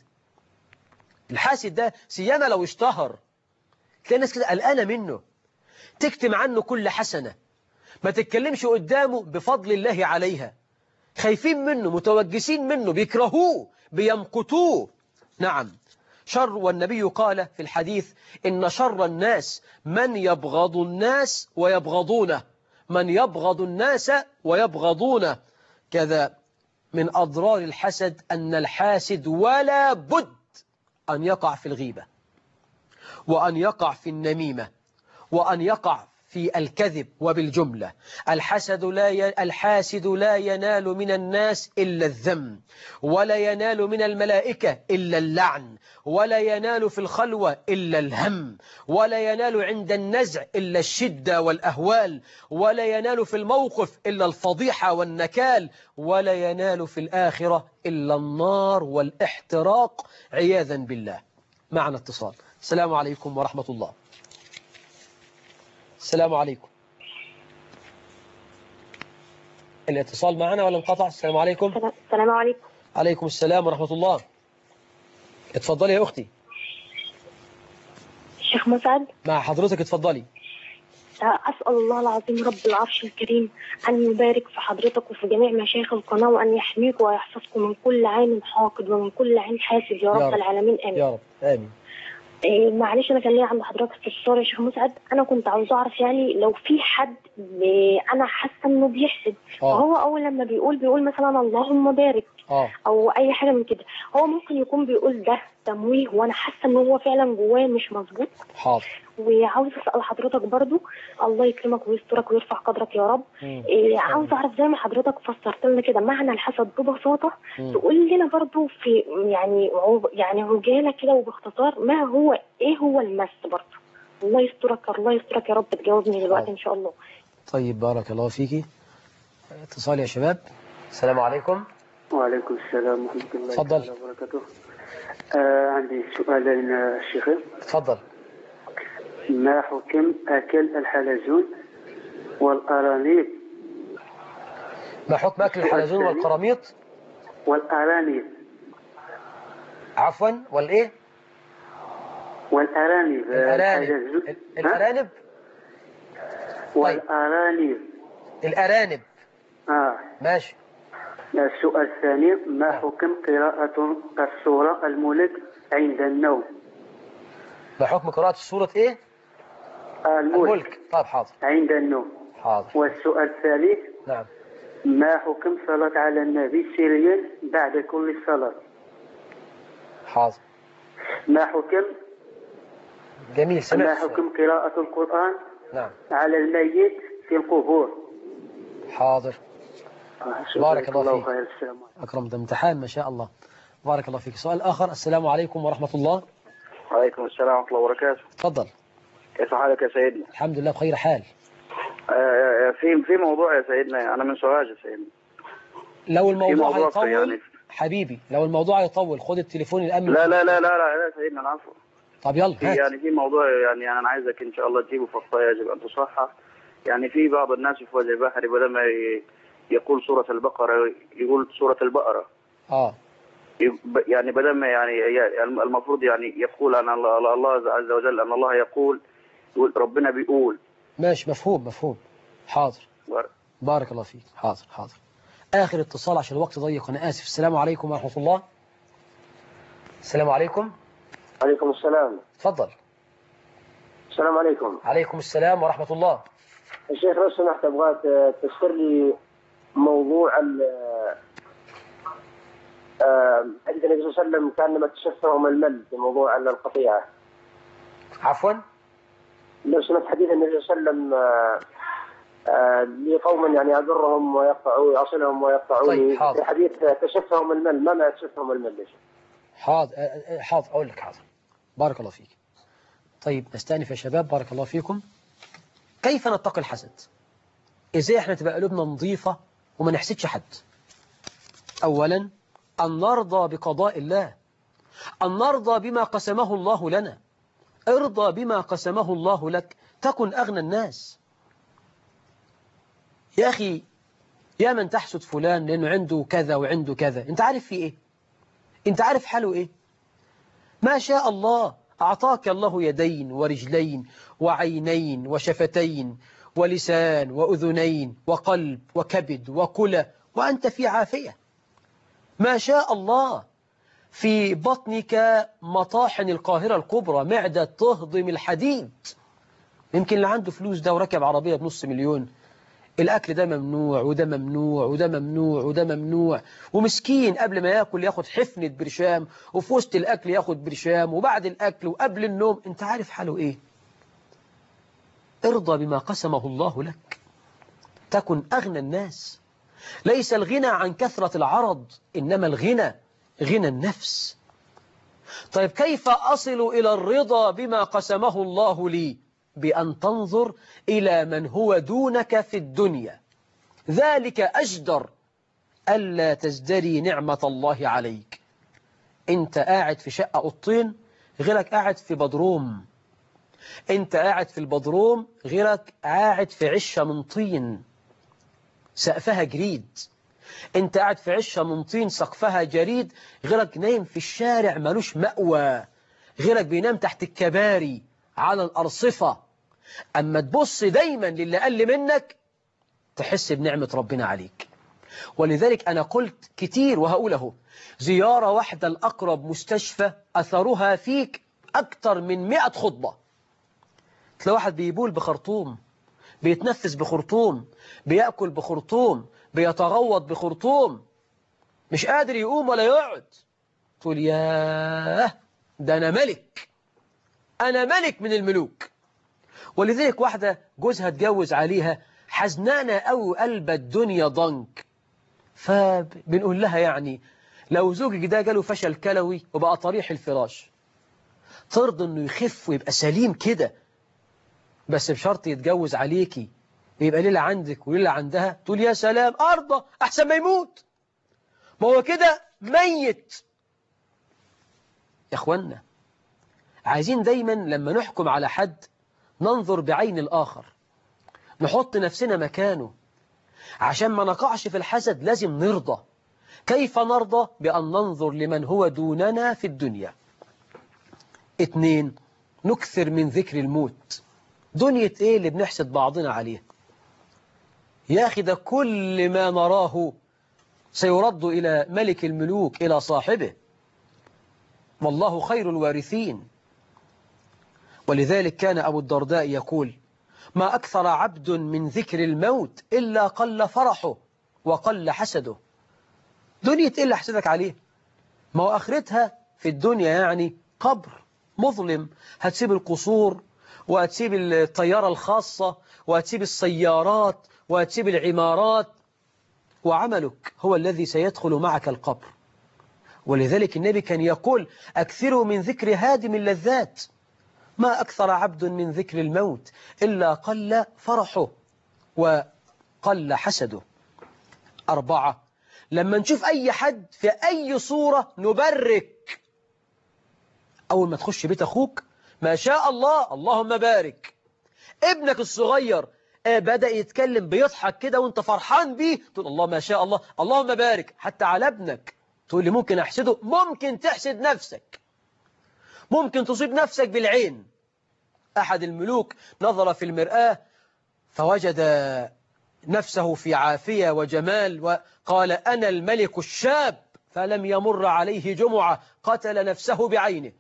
الحاسد ده سيما لو اشتهر تلاقي الناس كده قلقانة منه، تكتم عنه كل حسنة، ما تتكلمش قدامه بفضل الله عليها، خايفين منه، متوجسين منه، بيكرهوه، بيمقتوه. نعم شر. والنبي قال في الحديث إن شر الناس من يبغض الناس ويبغضونه، من يبغض الناس ويبغضونه. كذا من أضرار الحسد أن الحاسد ولا بد أن يقع في الغيبة، وأن يقع في النميمة، وأن يقع في الكذب. وبالجملة الحاسد لا ينال من الناس إلا الذم، ولا ينال من الملائكة إلا اللعن، ولا ينال في الخلوة إلا الهم، ولا ينال عند النزع إلا الشدة والأهوال، ولا ينال في الموقف إلا الفضيحة والنكال، ولا ينال في الآخرة إلا النار والاحتراق عياذا بالله. معنا اتصال. السلام عليكم ورحمة الله. السلام عليكم. الاتصال معنا ولا انقطع؟ السلام عليكم. السلام عليكم. عليكم السلام ورحمة الله. اتفضلي يا أختي. الشيخ مسعد. مع حضرتك اتفضلي. أسأل الله العظيم رب العرش الكريم أن يبارك في حضرتك وفي جميع مشايخ القناة، وأن يحميك ويحفظكم من كل عين حاقد ومن كل عين حاسد يا رب العالمين. آمين يا رب آمين. معلش أنا كان ليا عند حضرتك استفسار يا شيخ مسعد. أنا كنت عاوز أعرف يعني لو في حد أنا حاسة إنه بيحسد، فهو أول لما بيقول مثلا اللهم بارك أو أي حاجة من كده، هو ممكن يكون بيقول ده تمويه وأنا حاسة إن هو فعلا جواه مش مظبوط. حاضر. وعاوز أسأل حضرتك برضو، الله يكرمك ويسترك ويرفع قدرك يا رب. عاوز أعرف زي ما حضرتك فسرت لنا كده معنى الحسد ببساطة، تقول لنا برضو في يعني عجالة كده وباختصار ما هو إيه هو المس برضو. الله يسترك الله يسترك يا رب، تجاوبني دلوقتي إن شاء الله. طيب بارك الله فيكي. اتصال يا شباب. السلام عليكم. وعليكم السلام ورحمة الله تفضل. وبركاته. عندي سؤالين الشيخ. تفضل. ما حكم أكل الحلزون والأرانب؟ ما حكم أكل الحلزون والقراميط؟ والأرانب. عفوا والإيه؟ والأرانب. الأرانب. والأرانب. الأرانب. ماشي. السؤال الثاني، ما حكم قراءة السورة الملك عند النوم؟ ما حكم قراءة السورة إيه؟ الملك. طيب حاضر. عند النوم. حاضر. والسؤال الثالث، نعم، ما حكم صلاة على النبي سريا بعد كل صلاة؟ حاضر. ما حكم جميل سمعت. ما حكم قراءة القرآن نعم على الميت في القبور؟ حاضر. بارك الله فيك. السلام عليكم. أكرم، ده امتحان ما شاء الله. بارك الله فيك. سؤال آخر. السلام عليكم ورحمة الله. وعليكم السلام ورحمة الله وبركاته. تفضل. كيف حالك يا سيدنا؟ الحمد لله بخير حال. في موضوع يا سيدنا، أنا من سوهاج يا سيدنا. لو الموضوع هيطول يعني. حبيبي، لو الموضوع هيطول خد التليفون الأمن. لا لا لا لا لا يا سيدنا، العفو. طب يلا هات. يعني في موضوع، يعني أنا عايزك إن شاء الله تجيبه في الخطة، يجب أن تصحح. يعني في بعض الناس في وجه بحري بدل ما يقول سورة البقرة يقول سورة البقرة. يعني بدل ما يعني المفروض يعني يقول أن الله عز وجل، أن الله يقول ربنا بيقول. ماشي، مفهوم. حاضر. بارك الله فيك. حاضر. آخر اتصال عشان الوقت ضيق، أنا آسف. السلام عليكم ورحمة الله. السلام عليكم. عليكم السلام. تفضل. السلام عليكم. عليكم السلام ورحمة الله. الشيخ لو سمحت أبغى تفسر لي موضوع حديث النبي صلى الله عليه وسلم كان لما تشفعهم المل في موضوع القطيعة. عفوا. لو سمعت حديث النبي صلى الله عليه وسلم لقوم يعني أضرهم ويقطعوا يصلهم ويقطعوا. طيب حاضر. في حديث تشفعهم المل، ما معنى تشفعهم المل؟ حاضر أقول لك. حاضر. بارك الله فيك. طيب نستأنف يا شباب، بارك الله فيكم. كيف نتقي الحسد؟ إزاي احنا تبقى قلوبنا نظيفة وما نحسدش حد؟ أولا أن نرضى بقضاء الله، أن نرضى بما قسمه الله لنا. ارضى بما قسمه الله لك تكن أغنى الناس. يا أخي، يا من تحسد فلان لأنه عنده كذا وعنده كذا، أنت عارف في إيه؟ أنت عارف حاله إيه؟ ما شاء الله أعطاك الله يدين ورجلين وعينين وشفتين ولسان وأذنين وقلب وكبد وكلى وأنت في عافية. ما شاء الله في بطنك مطاحن القاهرة الكبرى، معدة تهضم الحديد. يمكن اللي عنده فلوس ده وركب عربية ب5 مليون، الأكل ده ممنوع وده ممنوع وده ممنوع وده ممنوع، ومسكين قبل ما يأكل ياخد حفنة برشام، وفي وسط الأكل ياخد برشام، وبعد الأكل وقبل النوم. أنت عارف حاله إيه؟ ارضى بما قسمه الله لك تكن أغنى الناس. ليس الغنى عن كثرة العرض، إنما الغنى غنى النفس. طيب كيف أصل إلى الرضا بما قسمه الله لي؟ بأن تنظر إلى من هو دونك في الدنيا، ذلك أجدر ألا تزدري نعمة الله عليك. أنت قاعد في شقة أوضتين غيرك قاعد في بدروم، أنت قاعد في البدروم غيرك قاعد في عشة من طين سقفها جريد، أنت قاعد في عشة من طين سقفها جريد، غيرك نايم في الشارع ملوش مأوى، غيرك بينام تحت الكباري على الأرصفة. أما تبص دايما للي أقل منك تحس بنعمة ربنا عليك. ولذلك أنا قلت كتير وهقوله، زيارة واحدة الأقرب مستشفى أثرها فيك أكتر من 100 خطبة. تلاقي واحد بيبول بخرطوم، بيتنفس بخرطوم، بيأكل بخرطوم، بيتغوط بخرطوم، مش قادر يقوم ولا يقعد. تقول ياه ده أنا ملك، أنا ملك من الملوك. ولذلك واحدة جوزها اتجوز عليها حزنانة أو قلب الدنيا ضنك، فبنقول لها يعني لو زوجك ده جاله فشل كلوي وبقى طريح الفراش، ترضى انه يخف ويبقى سليم كده، بس بشرط يتجوز عليكي ويبقى ليلة عندك وليلة عندها؟ تقول يا سلام أرضى أحسن ما يموت، ما هو كده ميت. يا أخوانا عايزين دايما لما نحكم على حد ننظر بعين الآخر، نحط نفسنا مكانه، عشان ما نقعش في الحسد لازم نرضى. كيف نرضى؟ بأن ننظر لمن هو دوننا في الدنيا. 2 نكثر من ذكر الموت. دنيا ايه اللي بنحسد بعضنا عليه؟ يا أخي ده كل ما نراه سيرد إلى ملك الملوك، إلى صاحبه، والله خير الوارثين. ولذلك كان أبو الدرداء يقول ما أكثر عبد من ذكر الموت إلا قل فرحه وقل حسده. دنيا إيه اللي حسدك عليه؟ ما هو آخرتها في الدنيا يعني قبر مظلم، هتسيب القصور وهتسيب الطيارة الخاصة وهتسيب السيارات وهتسيب العمارات، وعملك هو الذي سيدخل معك القبر. ولذلك النبي كان يقول أكثروا من ذكر هادم اللذات. ما أكثر عبد من ذكر الموت إلا قل فرحه وقل حسده. 4 لما نشوف أي حد في أي صورة نبرك. أول ما تخش بيت أخوك ما شاء الله اللهم بارك. ابنك الصغير بدأ يتكلم بيضحك كده وانت فرحان بيه، تقول الله ما شاء الله اللهم بارك. حتى على ابنك تقول لي ممكن أحسده، ممكن تحسد نفسك، ممكن تصيب نفسك بالعين. أحد الملوك نظر في المرآة فوجد نفسه في عافية وجمال وقال أنا الملك الشاب، فلم يمر عليه جمعة قتل نفسه بعينه.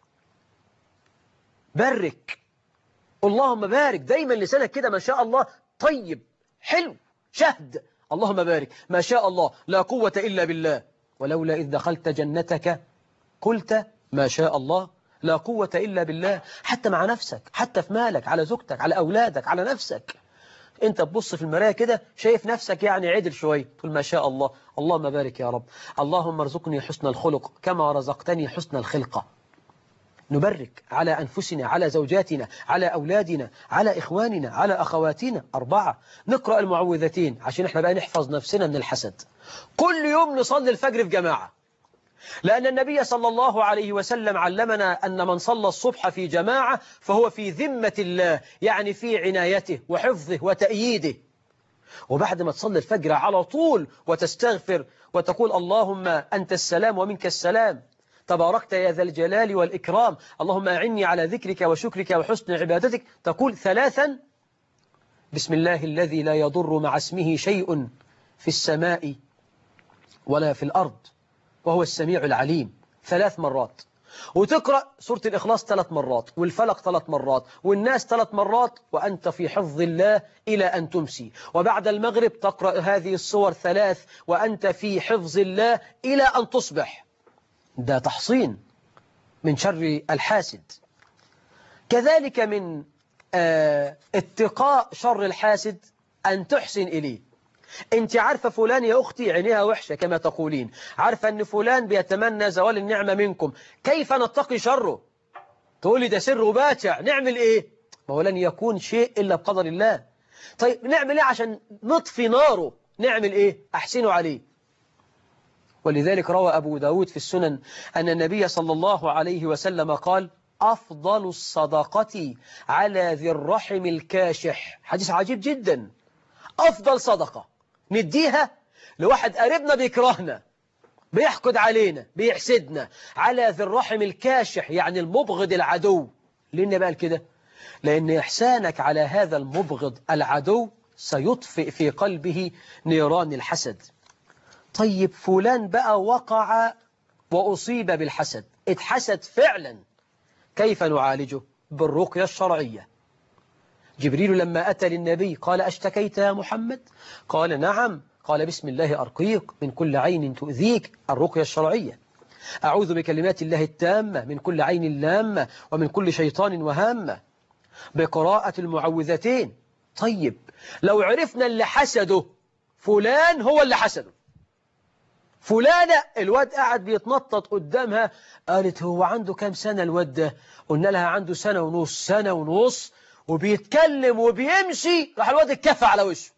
بارك اللهم بارك، دايما لسانك كده ما شاء الله طيب حلو شهد اللهم بارك، ما شاء الله لا قوة إلا بالله. ولولا إذ دخلت جنتك قلت ما شاء الله لا قوة إلا بالله. حتى مع نفسك، حتى في مالك، على زوجتك، على أولادك، على نفسك. انت تبص في المراية كده شايف نفسك يعني عدل شوية، تقول ما شاء الله اللهم بارك يا رب. اللهم ارزقني حسن الخلق كما رزقتني حسن الخلقة. نبرك على أنفسنا، على زوجاتنا، على أولادنا، على إخواننا، على أخواتنا. 4 نقرأ المعوذتين عشان احنا بقى نحفظ نفسنا من الحسد. كل يوم نصلي الفجر في جماعة، لأن النبي صلى الله عليه وسلم علمنا أن من صلى الصبح في جماعة فهو في ذمة الله، يعني في عنايته وحفظه وتأييده. وبعد ما تصلي الفجر على طول وتستغفر وتقول اللهم أنت السلام ومنك السلام تباركت يا ذا الجلال والإكرام، اللهم أعني على ذكرك وشكرك وحسن عبادتك. تقول 3 بسم الله الذي لا يضر مع اسمه شيء في السماء ولا في الأرض وهو السميع العليم 3 مرات. وتقرأ سورة الإخلاص 3 مرات، والفلق 3 مرات، والناس 3 مرات، وأنت في حفظ الله إلى أن تمسي. وبعد المغرب تقرأ هذه الصور 3 وأنت في حفظ الله إلى أن تصبح. ده تحصين من شر الحاسد. كذلك من اتقاء شر الحاسد أن تحسن إليه. انت عارفة فلان يا أختي عينيها وحشة كما تقولين، عارفة أن فلان بيتمنى زوال النعمة منكم، كيف نتقي شره؟ تقولي ده سر باتع، نعمل إيه؟ ما هو لن يكون شيء إلا بقدر الله. طيب نعمل إيه عشان نطفي ناره؟ نعمل إيه؟ أحسنوا عليه. ولذلك روى أبو داود في السنن أن النبي صلى الله عليه وسلم قال أفضل الصدقة على ذي الرحم الكاشح. حديث عجيب جدا. أفضل صدقة نديها لواحد قريبنا بيكرهنا، بيحقد علينا، بيحسدنا، على ذي الرحم الكاشح يعني المبغض العدو. لأن بقى كده؟ لأن إحسانك على هذا المبغض العدو سيطفئ في قلبه نيران الحسد. طيب فلان بقى وقع وأصيب بالحسد، اتحسد فعلا، كيف نعالجه؟ بالرقية الشرعية. جبريل لما أتى للنبي قال أشتكيت يا محمد؟ قال نعم. قال بسم الله أرقيك من كل عين تؤذيك، الرقية الشرعية. أعوذ بكلمات الله التامة من كل عين لامة ومن كل شيطان وهامة، بقراءة المعوذتين. طيب لو عرفنا اللي حسده فلان هو اللي حسده، فلانة الواد قاعد بيتنطط قدامها، قالت هو عنده كام سنة الواد ده؟ قلنا لها عنده 1 ونص، 1 ونص، وبيتكلم وبيمشي، راح الواد اتكفى على وشه،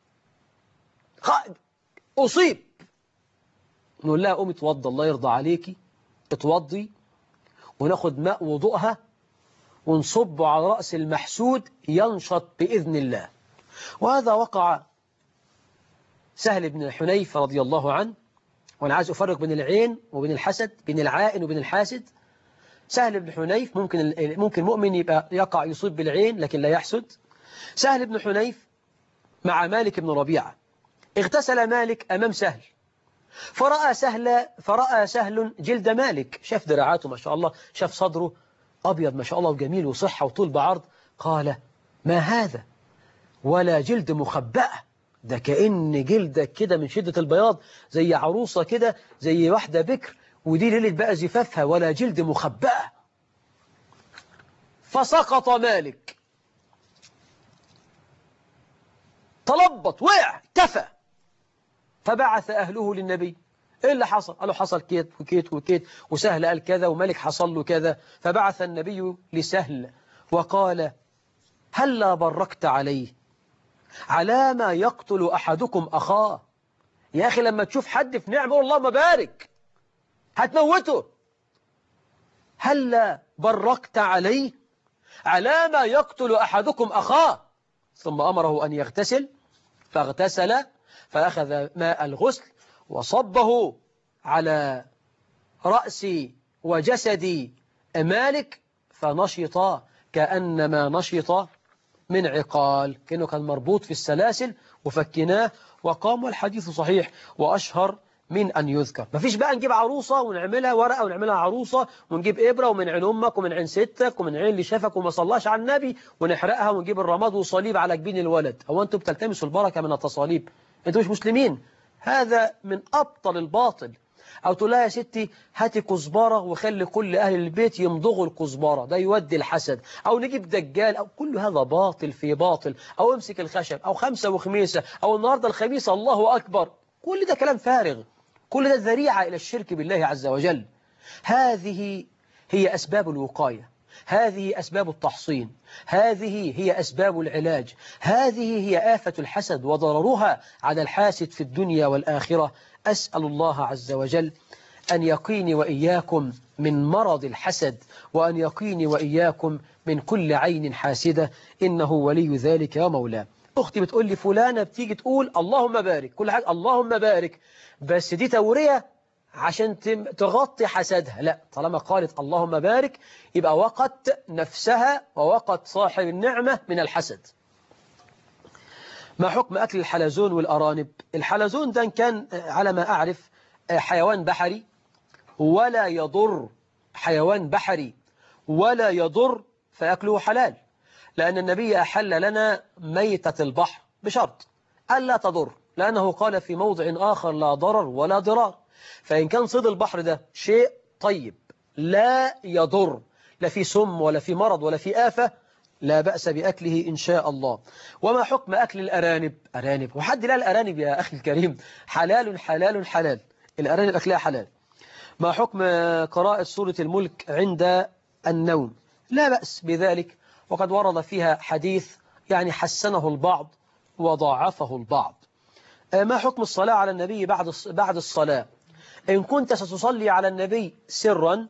أصيب. نقول لها قومي اتوضى الله يرضى عليكي، اتوضي، وناخد ماء وضوءها ونصبه على رأس المحسود ينشط بإذن الله. وهذا وقع سهل بن حنيف رضي الله عنه. وأنا عايز أفرق بين العين وبين الحسد، بين العائن وبين الحاسد. سهل بن حنيف ممكن مؤمن يبقى يقع يصيب بالعين لكن لا يحسد. سهل بن حنيف مع مالك بن ربيعة، اغتسل مالك أمام سهل، فرأى سهل جلد مالك، شاف دراعاته ما شاء الله، شاف صدره أبيض ما شاء الله وجميل وصحة وطول بعرض، قال ما هذا ولا جلد مخبأة، ده كأن جلدك كده من شدة البياض زي عروسة كده، زي واحدة بكر، ودي ليلة بقى زفافها، ولا جلد مخبأة. فسقط مالك، تلبط، وقع، كفى. فبعث أهله للنبي، إيه اللي حصل؟ قالوا حصل كيت وكيت وكيت، وسهل قال كذا، ومالك حصل له كذا. فبعث النبي لسهل وقال هلا بركت عليه على ما يقتل أحدكم أخاه. يا أخي لما تشوف حد في نعمة قول اللهم بارك، هتموته. هلا بركت عليه على ما يقتل أحدكم أخاه. ثم أمره أن يغتسل، فاغتسل، فأخذ ماء الغسل وصبه على رأس وجسد مالك، فنشط كأنما نشط من عقال، كأنه كان مربوط في السلاسل وفكناه وقام. والحديث صحيح وأشهر من أن يذكر. مفيش بقى نجيب عروسة ونعملها ورقة ونعملها عروسة، ونجيب إبرة ومن عين أمك ومن عين ستك ومن عين اللي شافك وما صلاش على النبي ونحرقها، ونجيب الرماد وصليب على جبين الولد. هو أنتم بتلتمسوا البركة من التصاليب؟ أنتم مش مسلمين. هذا من أبطل الباطل. أو تقول لها يا ستي هاتي كزبرة وخلي كل أهل البيت يمضغوا الكزبرة، ده يودي الحسد. أو نجيب دجال، أو كل هذا باطل في باطل. أو امسك الخشب، أو خمسة وخميسة، أو النهاردة الخميسة الله أكبر. كل ده كلام فارغ، كل ده ذريعة إلى الشرك بالله عز وجل. هذه هي أسباب الوقاية، هذه أسباب التحصين، هذه هي أسباب العلاج، هذه هي آفة الحسد وضررها على الحاسد في الدنيا والآخرة. أسأل الله عز وجل أن يقيني وإياكم من مرض الحسد، وأن يقيني وإياكم من كل عين حاسدة، إنه ولي ذلك ومولاه. أختي بتقول لي فلانة بتيجي تقول اللهم بارك، كل حاجة اللهم بارك، بس دي تورية عشان تغطي حسدها. لا، طالما قالت اللهم بارك يبقى وقت نفسها ووقت صاحب النعمة من الحسد. ما حكم أكل الحلزون والأرانب؟ الحلزون ده كان على ما أعرف حيوان بحري ولا يضر، حيوان بحري ولا يضر، فأكله حلال، لأن النبي أحل لنا ميتة البحر بشرط ألا تضر، لأنه قال في موضع آخر لا ضرر ولا ضرار. فإن كان صيد البحر ده شيء طيب لا يضر، لا في سم ولا في مرض ولا في آفة، لا بأس بأكله إن شاء الله. وما حكم أكل الأرانب؟ أرانب وحد لا، الأرانب يا أخي الكريم حلال حلال حلال، الأرانب أكلها حلال. ما حكم قراءة سورة الملك عند النوم؟ لا بأس بذلك، وقد ورد فيها حديث يعني حسنه البعض وضاعفه البعض. ما حكم الصلاة على النبي بعد الصلاة؟ إن كنت ستصلي على النبي سرا،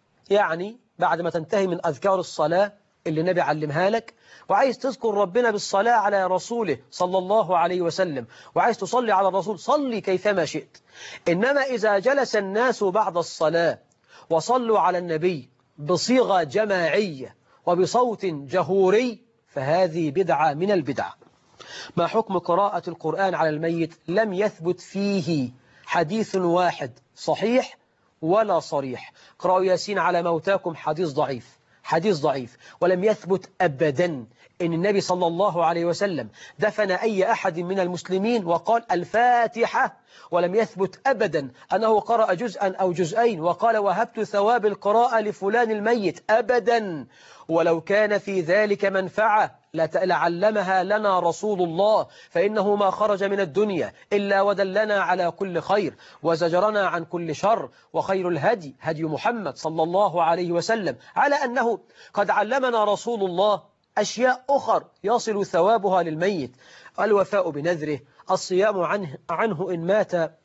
يعني بعد ما تنتهي من أذكار الصلاة اللي النبي علمها لك، وعايز تذكر ربنا بالصلاة على رسوله صلى الله عليه وسلم، وعايز تصلي على الرسول، صلي كيفما شئت. إنما إذا جلس الناس بعد الصلاة وصلوا على النبي بصيغة جماعية وبصوت جهوري، فهذه بدعة من البدع. ما حكم قراءة القرآن على الميت؟ لم يثبت فيه حديث واحد صحيح ولا صريح. قرأوا ياسين على موتاكم، حديث ضعيف، حديث ضعيف. ولم يثبت أبدا إن النبي صلى الله عليه وسلم دفن أي أحد من المسلمين وقال الفاتحة، ولم يثبت أبدا أنه قرأ جزءا أو جزئين وقال وهبت ثواب القراءة لفلان الميت أبدا. ولو كان في ذلك منفعة لعلمها لنا رسول الله، فإنه ما خرج من الدنيا إلا ودلنا على كل خير وزجرنا عن كل شر، وخير الهدي هدي محمد صلى الله عليه وسلم، على أنه قد علمنا رسول الله أشياء أخر يصل ثوابها للميت: الوفاء بنذره، الصيام عنه إن مات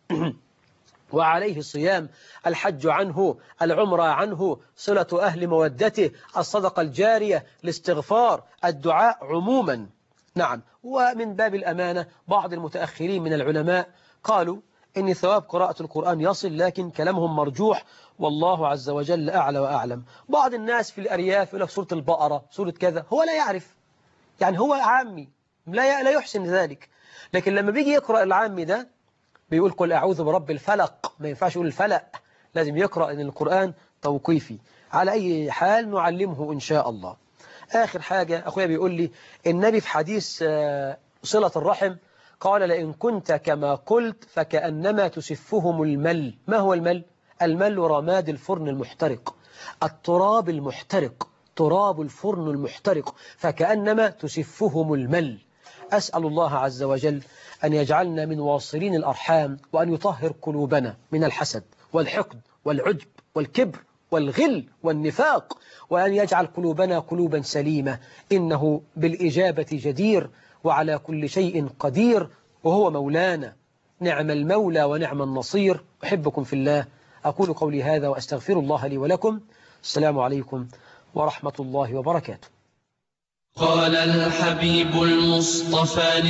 وعليه الصيام، الحج عنه، العمرة عنه، صلة أهل مودته، الصدقة الجارية، الاستغفار، الدعاء عموما. نعم. ومن باب الأمانة بعض المتأخرين من العلماء قالوا إن ثواب قراءة القرآن يصل، لكن كلامهم مرجوح والله عز وجل أعلى وأعلم. بعض الناس في الأرياف يقول لك سورة البقرة، سورة كذا، هو لا يعرف، يعني هو عامي لا يحسن ذلك، لكن لما بيجي يقرأ العامي ده بيقول قل أعوذ برب الفلق، ما ينفعش يقول الفلق، لازم يقرأ إن القرآن توقيفي. على أي حال نعلمه إن شاء الله. آخر حاجة أخويا بيقول لي النبي في حديث صلة الرحم قال لئن كنت كما قلت فكأنما تسفهم المل. ما هو المل؟ المل رماد الفرن المحترق، التراب المحترق، تراب الفرن المحترق، فكأنما تسفهم المل. أسأل الله عز وجل أن يجعلنا من واصلين الأرحام، وأن يطهر قلوبنا من الحسد والحقد والعجب والكبر والغل والنفاق، وأن يجعل قلوبنا قلوبا سليمة، إنه بالإجابة جدير وعلى كل شيء قدير، وهو مولانا، نعم المولى ونعم النصير. أحبكم في الله، أقول قولي هذا وأستغفر الله لي ولكم. السلام عليكم ورحمة الله وبركاته. قال الحبيب المصطفى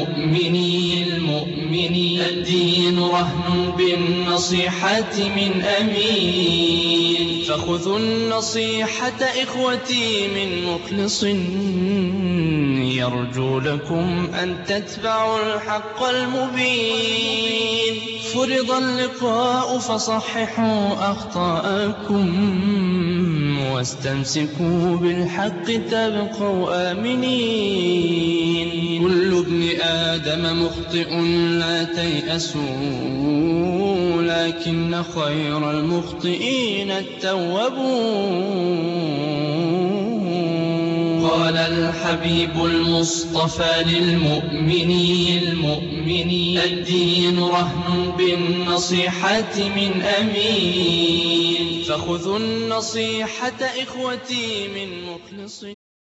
للمؤمنين الدين رهن بالنصيحة من أمين، فخذوا النصيحة إخوتي من مخلص يرجو لكم أن تتبعوا الحق المبين. فرض اللقاء فصححوا أخطاءكم واستمسكوا بالحق تبقوا آمنين. كل ابن آدم مخطئ لا تيأسوا، لكن خير المخطئين التوابون. قال الحبيب المصطفى للمؤمنين الدين رهن بالنصيحة من أمين، فخذوا النصيحة إخوتي من مخلص.